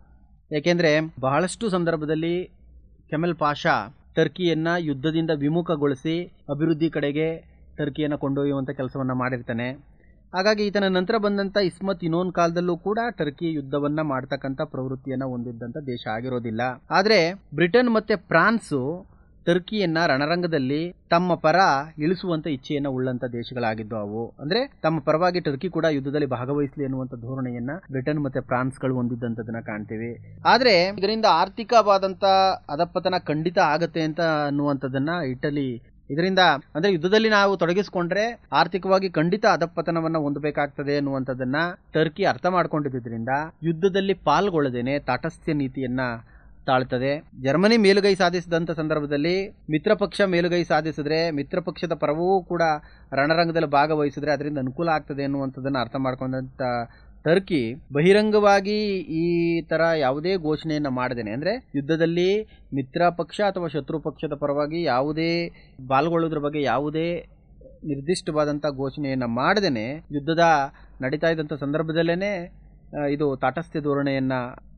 ಏಕೆಂದರೆ ಬಹಳಷ್ಟು ಸಂದರ್ಭದಲ್ಲಿ ಕೆಮಲ್ ಪಾಷಾ ಟರ್ಕಿಯನ್ನು ಯುದ್ಧದಿಂದ ವಿಮುಖಗೊಳಿಸಿ ಅಭಿವೃದ್ಧಿ ಕಡೆಗೆ ಟರ್ಕಿಯನ್ನು ಕೊಂಡೊಯ್ಯುವಂಥ ಕೆಲಸವನ್ನು ಮಾಡಿರ್ತಾನೆ. ಹಾಗಾಗಿ ಈತನ ನಂತರ ಬಂದಂಥ ಇಸ್ಮತ್ ಇನೋನ್ ಕಾಲದಲ್ಲೂ ಕೂಡ ಟರ್ಕಿ ಯುದ್ಧವನ್ನು ಮಾಡ್ತಕ್ಕಂಥ ಪ್ರವೃತ್ತಿಯನ್ನು ಹೊಂದಿದ್ದಂಥ ದೇಶ ಆಗಿರೋದಿಲ್ಲ. ಆದರೆ ಬ್ರಿಟನ್ ಮತ್ತು ಫ್ರಾನ್ಸು ಟರ್ಕಿಯನ್ನು ರಣರಂಗದಲ್ಲಿ ತಮ್ಮ ಪರ ಇಳಿಸುವಂಥ ಇಚ್ಛೆಯನ್ನು ಉಳ್ಳಂಥ ದೇಶಗಳಾಗಿದ್ದು ಅವು. ಅಂದರೆ ತಮ್ಮ ಪರವಾಗಿ ಟರ್ಕಿ ಕೂಡ ಯುದ್ಧದಲ್ಲಿ ಭಾಗವಹಿಸಲಿ ಎನ್ನುವಂಥ ಧೋರಣೆಯನ್ನು ಬ್ರಿಟನ್ ಮತ್ತು ಫ್ರಾನ್ಸ್ಗಳು ಹೊಂದಿದ್ದಂಥದ್ದನ್ನು ಕಾಣ್ತೀವಿ. ಆದರೆ ಇದರಿಂದ ಆರ್ಥಿಕವಾದಂಥ ಅಧಪತನ ಖಂಡಿತ ಆಗತ್ತೆ ಅಂತ ಅನ್ನುವಂಥದ್ದನ್ನು ಇಟಲಿ ಇದರಿಂದ ಅಂದರೆ ಯುದ್ಧದಲ್ಲಿ ನಾವು ತೊಡಗಿಸಿಕೊಂಡ್ರೆ ಆರ್ಥಿಕವಾಗಿ ಖಂಡಿತ ಅಧಪತನವನ್ನು ಹೊಂದಬೇಕಾಗ್ತದೆ ಅನ್ನುವಂಥದ್ದನ್ನ ಟರ್ಕಿ ಅರ್ಥ ಮಾಡ್ಕೊಂಡಿದ್ದರಿಂದ ಯುದ್ಧದಲ್ಲಿ ಪಾಲ್ಗೊಳ್ಳದೇನೆ ತಾಟಸ್ಥ್ಯ ನೀತಿಯನ್ನ ತಾಳ್ತದೆ. ಜರ್ಮನಿ ಮೇಲುಗೈ ಸಾಧಿಸಿದಂಥ ಸಂದರ್ಭದಲ್ಲಿ ಮಿತ್ರ ಪಕ್ಷ ಮೇಲುಗೈ ಸಾಧಿಸಿದ್ರೆ ಮಿತ್ರ ಪಕ್ಷದ ಪರವೂ ಕೂಡ ರಣರಂಗದಲ್ಲಿ ಭಾಗವಹಿಸಿದ್ರೆ ಅದರಿಂದ ಅನುಕೂಲ ಆಗ್ತದೆ ಅನ್ನುವಂಥದ್ದನ್ನು ಅರ್ಥ ಮಾಡ್ಕೊಂಡಂಥ ಟರ್ಕಿ ಬಹಿರಂಗವಾಗಿ ಈ ಥರ ಯಾವುದೇ ಘೋಷಣೆಯನ್ನು ಮಾಡದೇನೆ ಅಂದರೆ ಯುದ್ಧದಲ್ಲಿ ಮಿತ್ರ ಪಕ್ಷ ಅಥವಾ ಶತ್ರು ಪಕ್ಷದ ಪರವಾಗಿ ಯಾವುದೇ ಪಾಲ್ಗೊಳ್ಳೋದ್ರ ಬಗ್ಗೆ ಯಾವುದೇ ನಿರ್ದಿಷ್ಟವಾದಂಥ ಘೋಷಣೆಯನ್ನು ಮಾಡದೇನೆ ಯುದ್ಧದ ನಡೀತಾ ಇದ್ದಂಥ ಸಂದರ್ಭದಲ್ಲೇ ಇದು ತಾಟಸ್ಥ್ಯ ಧೋರಣೆಯನ್ನು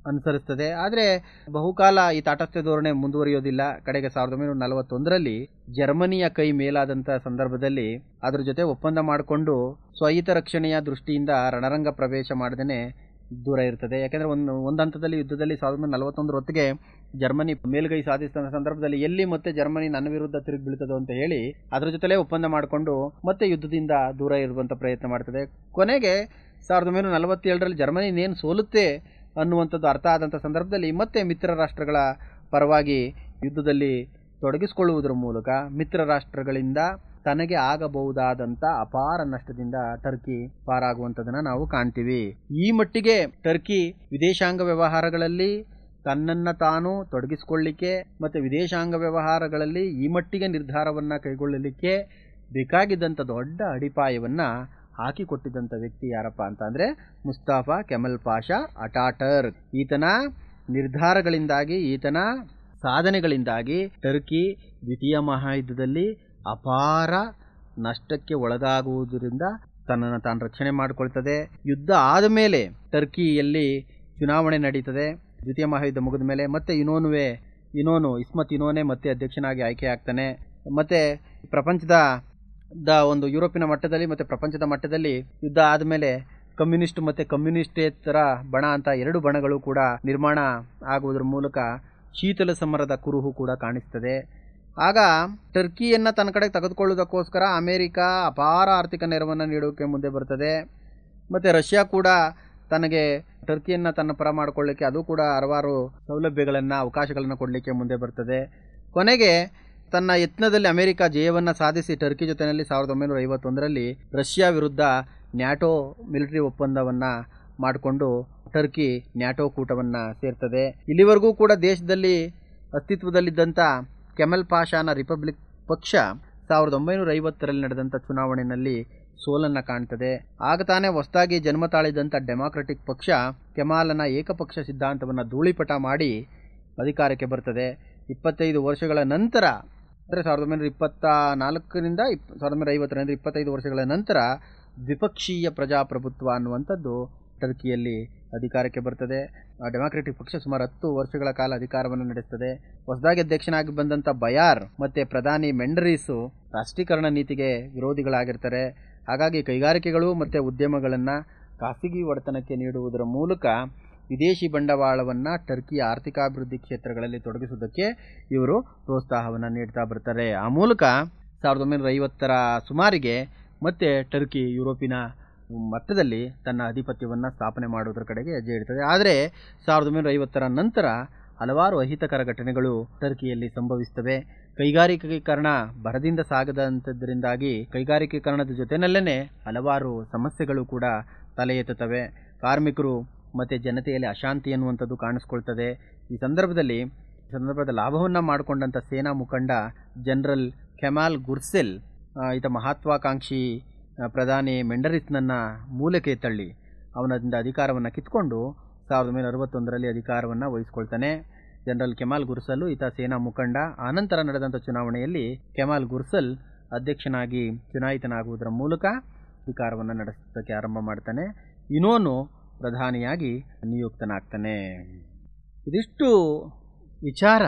ಅನುಸರಿಸ್ತದೆ. ಆದರೆ ಬಹುಕಾಲ ಈ ತಾಟಸ್ಥ್ಯ ಧೋರಣೆ ಮುಂದುವರಿಯೋದಿಲ್ಲ. ಕಡೆಗೆ ಸಾವಿರದ ಒಂಬೈನೂರ ನಲವತ್ತೊಂದರಲ್ಲಿ ಜರ್ಮನಿಯ ಕೈ ಮೇಲಾದಂಥ ಸಂದರ್ಭದಲ್ಲಿ ಅದರ ಜೊತೆ ಒಪ್ಪಂದ ಮಾಡಿಕೊಂಡು ಸ್ವಹಿತ ರಕ್ಷಣೆಯ ದೃಷ್ಟಿಯಿಂದ ರಣರಂಗ ಪ್ರವೇಶ ಮಾಡದೇ ದೂರ ಇರ್ತದೆ. ಯಾಕೆಂದರೆ ಒಂದು ಒಂದು ಹಂತದಲ್ಲಿ ಯುದ್ಧದಲ್ಲಿ ಸಾವಿರದ ಒಂಬೈನೂರ ನಲವತ್ತೊಂದರ ಹೊತ್ತಿಗೆ ಜರ್ಮನಿ ಮೇಲುಗೈ ಸಾಧಿಸಿದ ಸಂದರ್ಭದಲ್ಲಿ ಎಲ್ಲಿ ಮತ್ತೆ ಜರ್ಮನಿ ನನ್ನ ವಿರುದ್ಧ ತಿರುಗಿ ಬೀಳ್ತದೋ ಅಂತ ಹೇಳಿ ಅದರ ಜೊತೆಲೇ ಒಪ್ಪಂದ ಮಾಡಿಕೊಂಡು ಮತ್ತೆ ಯುದ್ಧದಿಂದ ದೂರ ಇರುವಂಥ ಪ್ರಯತ್ನ ಮಾಡ್ತದೆ. ಕೊನೆಗೆ ಸಾವಿರದ ಒಂಬೈನೂರ ನಲವತ್ತೇಳರಲ್ಲಿ ಜರ್ಮನಿ ಇನ್ನೇನು ಸೋಲುತ್ತೆ ಅನ್ನುವಂಥದ್ದು ಅರ್ಥ ಆದಂಥ ಸಂದರ್ಭದಲ್ಲಿ ಮತ್ತೆ ಮಿತ್ರ ರಾಷ್ಟ್ರಗಳ ಪರವಾಗಿ ಯುದ್ಧದಲ್ಲಿ ತೊಡಗಿಸಿಕೊಳ್ಳುವುದರ ಮೂಲಕ ಮಿತ್ರ ರಾಷ್ಟ್ರಗಳಿಂದ ತನಗೆ ಆಗಬಹುದಾದಂಥ ಅಪಾರ ನಷ್ಟದಿಂದ ಟರ್ಕಿ ಪಾರಾಗುವಂಥದ್ದನ್ನು ನಾವು ಕಾಣ್ತೀವಿ. ಈ ಮಟ್ಟಿಗೆ ಟರ್ಕಿ ವಿದೇಶಾಂಗ ವ್ಯವಹಾರಗಳಲ್ಲಿ ತನ್ನನ್ನು ತಾನು ತೊಡಗಿಸಿಕೊಳ್ಳಿಕ್ಕೆ ಮತ್ತು ವಿದೇಶಾಂಗ ವ್ಯವಹಾರಗಳಲ್ಲಿ ಈ ಮಟ್ಟಿಗೆ ನಿರ್ಧಾರವನ್ನು ಕೈಗೊಳ್ಳಲಿಕ್ಕೆ ಬೇಕಾಗಿದ್ದಂಥ ದೊಡ್ಡ ಅಡಿಪಾಯವನ್ನು ಹಾಕಿಕೊಟ್ಟಿದ್ದಂಥ ವ್ಯಕ್ತಿ ಯಾರಪ್ಪ ಅಂತ ಅಂದರೆ ಮುಸ್ತಫಾ ಕೆಮಲ್ ಪಾಷಾ ಅಟಾಟರ್ಕ್. ಈತನ ನಿರ್ಧಾರಗಳಿಂದಾಗಿ ಈತನ ಸಾಧನೆಗಳಿಂದಾಗಿ ಟರ್ಕಿ ದ್ವಿತೀಯ ಮಹಾಯುದ್ಧದಲ್ಲಿ ಅಪಾರ ನಷ್ಟಕ್ಕೆ ಒಳಗಾಗುವುದರಿಂದ ತನ್ನನ್ನು ತಾನು ರಕ್ಷಣೆ ಮಾಡಿಕೊಳ್ತದೆ. ಯುದ್ಧ ಆದ ಮೇಲೆ ಟರ್ಕಿಯಲ್ಲಿ ಚುನಾವಣೆ ನಡೀತದೆ. ದ್ವಿತೀಯ ಮಹಾಯುದ್ಧ ಮುಗಿದ ಮೇಲೆ ಮತ್ತೆ ಯುನೋನುವೆ ಯುನೋನು ಇಸ್ಮತ್ ಯುನೋನೆ ಮತ್ತೆ ಅಧ್ಯಕ್ಷನಾಗಿ ಆಯ್ಕೆ ಆಗ್ತಾನೆ. ಮತ್ತು ಪ್ರಪಂಚದ ದ ಒಂದು ಯುರೋಪಿನ ಮಟ್ಟದಲ್ಲಿ ಮತ್ತು ಪ್ರಪಂಚದ ಮಟ್ಟದಲ್ಲಿ ಯುದ್ಧ ಆದಮೇಲೆ ಕಮ್ಯುನಿಸ್ಟ್ ಮತ್ತು ಕಮ್ಯುನಿಸ್ಟೇತರ ಬಣ ಅಂತ ಎರಡು ಬಣಗಳು ಕೂಡ ನಿರ್ಮಾಣ ಆಗುವುದರ ಮೂಲಕ ಶೀತಲ ಸಮರದ ಕುರುಹು ಕೂಡ ಕಾಣಿಸ್ತದೆ. ಆಗ ಟರ್ಕಿಯನ್ನು ತನ್ನ ಕಡೆಗೆ ತೆಗೆದುಕೊಳ್ಳುವುದಕ್ಕೋಸ್ಕರ ಅಮೇರಿಕ ಅಪಾರ ಆರ್ಥಿಕ ನೆರವನ್ನು ನೀಡೋಕ್ಕೆ ಮುಂದೆ ಬರ್ತದೆ. ಮತ್ತು ರಷ್ಯಾ ಕೂಡ ತನಗೆ ಟರ್ಕಿಯನ್ನು ತನ್ನ ಪರ ಮಾಡಿಕೊಳ್ಳಿಕ್ಕೆ ಅದು ಕೂಡ ಹಲವಾರು ಸೌಲಭ್ಯಗಳನ್ನು ಅವಕಾಶಗಳನ್ನು ಕೊಡಲಿಕ್ಕೆ ಮುಂದೆ ಬರ್ತದೆ. ಕೊನೆಗೆ ತನ್ನ ಯತ್ನದಲ್ಲಿ ಅಮೆರಿಕ ಜಯವನ್ನು ಸಾಧಿಸಿ ಟರ್ಕಿ ಜೊತೆಯಲ್ಲಿ ಸಾವಿರದ ಒಂಬೈನೂರ ಐವತ್ತೊಂದರಲ್ಲಿ ರಷ್ಯಾ ವಿರುದ್ಧ ನ್ಯಾಟೋ ಮಿಲಿಟರಿ ಒಪ್ಪಂದವನ್ನು ಮಾಡಿಕೊಂಡು ಟರ್ಕಿ ನ್ಯಾಟೋ ಕೂಟವನ್ನು ಸೇರ್ತದೆ. ಇಲ್ಲಿವರೆಗೂ ಕೂಡ ದೇಶದಲ್ಲಿ ಅಸ್ತಿತ್ವದಲ್ಲಿದ್ದಂಥ ಕೆಮಲ್ ಪಾಷಾನ ರಿಪಬ್ಲಿಕ್ ಪಕ್ಷ ಸಾವಿರದ ಒಂಬೈನೂರ ಐವತ್ತರಲ್ಲಿ ನಡೆದಂಥ ಚುನಾವಣೆಯಲ್ಲಿ ಸೋಲನ್ನು ಕಾಣ್ತದೆ. ಆಗ ತಾನೇ ಹೊಸದಾಗಿ ಜನ್ಮ ತಾಳಿದಂಥ ಡೆಮಾಕ್ರೆಟಿಕ್ ಪಕ್ಷ ಕೆಮಾಲನ ಏಕಪಕ್ಷ ಸಿದ್ಧಾಂತವನ್ನು ಧೂಳಿಪಟ ಮಾಡಿ ಅಧಿಕಾರಕ್ಕೆ ಬರ್ತದೆ. ಇಪ್ಪತ್ತೈದು ವರ್ಷಗಳ ನಂತರ ಅಂದರೆ ಸಾವಿರದ ಒಂಬೈನೂರ ಇಪ್ಪತ್ತ ನಾಲ್ಕರಿಂದ ಇಪ್ ಸಾವಿರದ ಒಂಬೈನೂರ ಐವತ್ತರಿಂದ ಇಪ್ಪತ್ತೈದು ವರ್ಷಗಳ ನಂತರ ದ್ವಿಪಕ್ಷೀಯ ಪ್ರಜಾಪ್ರಭುತ್ವ ಅನ್ನುವಂಥದ್ದು ಟರ್ಕಿಯಲ್ಲಿ ಅಧಿಕಾರಕ್ಕೆ ಬರ್ತದೆ. ಡೆಮಾಕ್ರೆಟಿಕ್ ಪಕ್ಷ ಸುಮಾರು ಹತ್ತು ವರ್ಷಗಳ ಕಾಲ ಅಧಿಕಾರವನ್ನು ನಡೆಸ್ತದೆ. ಹೊಸದಾಗಿ ಅಧ್ಯಕ್ಷನಾಗಿ ಬಂದಂಥ ಬಯಾರ್ ಮತ್ತು ಪ್ರಧಾನಿ ಮೆಂಡರೀಸು ರಾಷ್ಟ್ರೀಕರಣ ನೀತಿಗೆ ವಿರೋಧಿಗಳಾಗಿರ್ತಾರೆ. ಹಾಗಾಗಿ ಕೈಗಾರಿಕೆಗಳು ಮತ್ತು ಉದ್ಯಮಗಳನ್ನು ಖಾಸಗಿ ಒಡೆತನಕ್ಕೆ ನೀಡುವುದರ ಮೂಲಕ ವಿದೇಶಿ ಬಂಡವಾಳವನ್ನು ಟರ್ಕಿಯ ಆರ್ಥಿಕಾಭಿವೃದ್ಧಿ ಕ್ಷೇತ್ರಗಳಲ್ಲಿ ತೊಡಗಿಸುವುದಕ್ಕೆ ಇವರು ಪ್ರೋತ್ಸಾಹವನ್ನು ನೀಡ್ತಾ ಬರ್ತಾರೆ. ಆ ಮೂಲಕ ಸಾವಿರದ ಒಂಬೈನೂರ ಐವತ್ತರ ಸುಮಾರಿಗೆ ಮತ್ತೆ ಟರ್ಕಿ ಯುರೋಪಿನ ಮಟ್ಟದಲ್ಲಿ ತನ್ನ ಆಧಿಪತ್ಯವನ್ನು ಸ್ಥಾಪನೆ ಮಾಡುವುದರ ಕಡೆಗೆ ಹೆಜ್ಜೆ ಇಡ್ತದೆ. ಆದರೆ ಸಾವಿರದ ಒಂಬೈನೂರ ಐವತ್ತರ ನಂತರ ಹಲವಾರು ಅಹಿತಕರ ಘಟನೆಗಳು ಟರ್ಕಿಯಲ್ಲಿ ಸಂಭವಿಸ್ತವೆ. ಕೈಗಾರಿಕೀಕರಣ ಭರದಿಂದ ಸಾಗದಂಥದ್ದರಿಂದಾಗಿ ಕೈಗಾರಿಕೀಕರಣದ ಜೊತೆಯಲ್ಲೇ ಹಲವಾರು ಸಮಸ್ಯೆಗಳು ಕೂಡ ತಲೆ ಎತ್ತುತ್ತವೆ. ಕಾರ್ಮಿಕರು ಮತ್ತು ಜನತೆಯಲ್ಲಿ ಅಶಾಂತಿ ಅನ್ನುವಂಥದ್ದು ಕಾಣಿಸ್ಕೊಳ್ತದೆ. ಈ ಸಂದರ್ಭದಲ್ಲಿ ಸಂದರ್ಭದ ಲಾಭವನ್ನು ಮಾಡಿಕೊಂಡಂಥ ಸೇನಾ ಮುಖಂಡ ಜನರಲ್ ಕೆಮಾಲ್ ಗುರ್ಸೆಲ್ ಈತ ಮಹತ್ವಾಕಾಂಕ್ಷಿ ಪ್ರಧಾನಿ ಮೆಂಡರಿಸ್ನನ್ನು ಮೂಲಕ್ಕೆ ತಳ್ಳಿ ಅವನದಿಂದ ಅಧಿಕಾರವನ್ನು ಕಿತ್ಕೊಂಡು ಸಾವಿರದ ಒಂಬೈನೂರ ಅರವತ್ತೊಂದರಲ್ಲಿ ಅಧಿಕಾರವನ್ನು ವಹಿಸ್ಕೊಳ್ತಾನೆ. ಜನರಲ್ ಕೆಮಾಲ್ ಗುರ್ಸಲ್ ಈತ ಸೇನಾ ಮುಖಂಡ. ಆನಂತರ ನಡೆದಂಥ ಚುನಾವಣೆಯಲ್ಲಿ ಕೆಮಾಲ್ ಗುರ್ಸಲ್ ಅಧ್ಯಕ್ಷನಾಗಿ ಚುನಾಯಿತನಾಗುವುದರ ಮೂಲಕ ಅಧಿಕಾರವನ್ನು ನಡೆಸೋದಕ್ಕೆ ಆರಂಭ ಮಾಡ್ತಾನೆ. ಯುನೋನು ಪ್ರಧಾನಿಯಾಗಿ ನಿಯುಕ್ತನಾಗ್ತಾನೆ. ಇದಿಷ್ಟು ವಿಚಾರ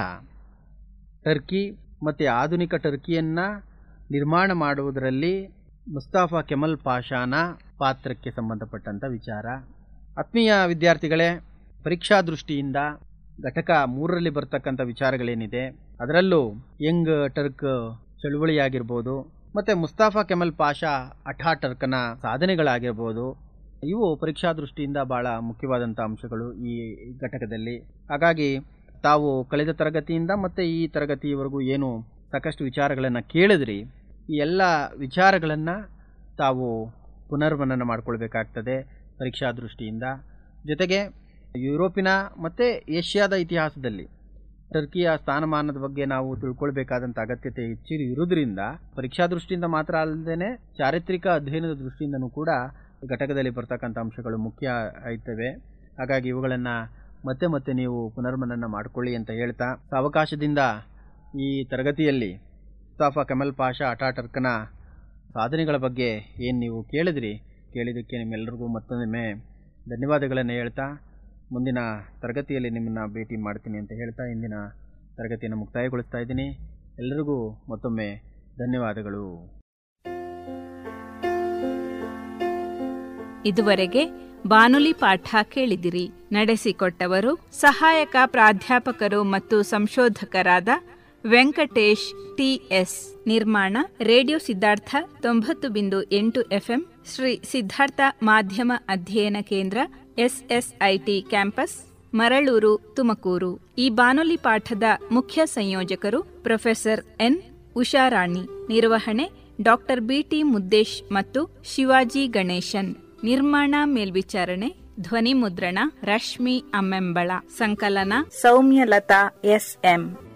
ಟರ್ಕಿ ಮತ್ತು ಆಧುನಿಕ ಟರ್ಕಿಯನ್ನು ನಿರ್ಮಾಣ ಮಾಡುವುದರಲ್ಲಿ ಮುಸ್ತಫಾ ಕೆಮಲ್ ಪಾಷಾನ ಪಾತ್ರಕ್ಕೆ ಸಂಬಂಧಪಟ್ಟಂಥ ವಿಚಾರ. ಆತ್ಮೀಯ ವಿದ್ಯಾರ್ಥಿಗಳೇ, ಪರೀಕ್ಷಾ ದೃಷ್ಟಿಯಿಂದ ಘಟಕ ಮೂರರಲ್ಲಿ ಬರ್ತಕ್ಕಂಥ ವಿಚಾರಗಳೇನಿದೆ ಅದರಲ್ಲೂ ಯಂಗ್ ಟರ್ಕ್ ಚಳುವಳಿಯಾಗಿರ್ಬೋದು ಮತ್ತು ಮುಸ್ತಫಾ ಕೆಮಲ್ ಪಾಷಾ ಅಟಾಟರ್ಕ್ನ ಸಾಧನೆಗಳಾಗಿರ್ಬೋದು, ಇವು ಪರೀಕ್ಷಾ ದೃಷ್ಟಿಯಿಂದ ಭಾಳ ಮುಖ್ಯವಾದಂಥ ಅಂಶಗಳು ಈ ಘಟಕದಲ್ಲಿ. ಹಾಗಾಗಿ ತಾವು ಕಳೆದ ತರಗತಿಯಿಂದ ಮತ್ತು ಈ ತರಗತಿಯವರೆಗೂ ಏನು ಸಾಕಷ್ಟು ವಿಚಾರಗಳನ್ನು ಕೇಳಿದ್ರಿ, ಈ ಎಲ್ಲ ವಿಚಾರಗಳನ್ನು ತಾವು ಪುನರ್ಮನನ ಮಾಡಿಕೊಳ್ಬೇಕಾಗ್ತದೆ ಪರೀಕ್ಷಾ ದೃಷ್ಟಿಯಿಂದ. ಜೊತೆಗೆ ಯುರೋಪಿನ ಮತ್ತು ಏಷ್ಯಾದ ಇತಿಹಾಸದಲ್ಲಿ ಟರ್ಕಿಯ ಸ್ಥಾನಮಾನದ ಬಗ್ಗೆ ನಾವು ತಿಳ್ಕೊಳ್ಬೇಕಾದಂಥ ಅಗತ್ಯತೆ ಹೆಚ್ಚು ಇರುವುದರಿಂದ ಪರೀಕ್ಷಾ ದೃಷ್ಟಿಯಿಂದ ಮಾತ್ರ ಅಲ್ಲದೇ ಚಾರಿತ್ರಿಕ ಅಧ್ಯಯನದ ದೃಷ್ಟಿಯಿಂದನೂ ಕೂಡ ಘಟಕದಲ್ಲಿ ಬರ್ತಕ್ಕಂಥ ಅಂಶಗಳು ಮುಖ್ಯ ಆಯ್ತವೆ. ಹಾಗಾಗಿ ಇವುಗಳನ್ನು ಮತ್ತೆ ಮತ್ತೆ ನೀವು ಪುನರ್ಮನನ ಮಾಡಿಕೊಳ್ಳಿ ಅಂತ ಹೇಳ್ತಾ, ಅವಕಾಶದಿಂದ ಈ ತರಗತಿಯಲ್ಲಿ ಮುಸ್ತಫಾ ಕೆಮಲ್ ಪಾಷಾ ಅಟಾಟರ್ಕ್ನ ಸಾಧನೆಗಳ ಬಗ್ಗೆ ಏನು ನೀವು ಕೇಳಿದ್ರಿ, ಕೇಳಿದ್ದಕ್ಕೆ ನಿಮ್ಮೆಲ್ಲರಿಗೂ ಮತ್ತೊಮ್ಮೆ ಧನ್ಯವಾದಗಳನ್ನು ಹೇಳ್ತಾ ಮುಂದಿನ ತರಗತಿಯಲ್ಲಿ ನಿಮ್ಮನ್ನು ಭೇಟಿ ಮಾಡ್ತೀನಿ ಅಂತ ಹೇಳ್ತಾ ಇಂದಿನ ತರಗತಿಯನ್ನು ಮುಕ್ತಾಯಗೊಳಿಸ್ತಾ ಇದ್ದೀನಿ. ಎಲ್ಲರಿಗೂ ಮತ್ತೊಮ್ಮೆ ಧನ್ಯವಾದಗಳು. ಇದುವರೆಗೆ ಬಾನುಲಿ ಪಾಠ ಕೇಳಿದಿರಿ. ನಡೆಸಿಕೊಟ್ಟವರು ಸಹಾಯಕ ಪ್ರಾಧ್ಯಾಪಕರು ಮತ್ತು ಸಂಶೋಧಕರಾದ ವೆಂಕಟೇಶ್ ಟಿಎಸ್. ನಿರ್ಮಾಣ ರೇಡಿಯೋ ಸಿದ್ಧಾರ್ಥ ತೊಂಬತ್ತು ಬಿಂದು ಎಂಟು ಎಫ್ಎಂ, ಶ್ರೀ ಸಿದ್ಧಾರ್ಥ ಮಾಧ್ಯಮ ಅಧ್ಯಯನ ಕೇಂದ್ರ, ಎಸ್ಎಸ್ಐಟಿ ಕ್ಯಾಂಪಸ್, ಮರಳೂರು, ತುಮಕೂರು. ಈ ಬಾನುಲಿ ಪಾಠದ ಮುಖ್ಯ ಸಂಯೋಜಕರು ಪ್ರೊಫೆಸರ್ ಎನ್ ಉಷಾರಾಣಿ. ನಿರ್ವಹಣೆ ಡಾಕ್ಟರ್ ಬಿಟಿ ಮುದ್ದೇಶ್ ಮತ್ತು ಶಿವಾಜಿ ಗಣೇಶನ್. ನಿರ್ಮಾಣ ಮೇಲ್ವಿಚಾರಣೆ ಧ್ವನಿ ಮುದ್ರಣ ರಶ್ಮಿ ಅಮ್ಮೆಂಬಳ. ಸಂಕಲನ ಸೌಮ್ಯಲತಾ ಎಸ್ಎಂ.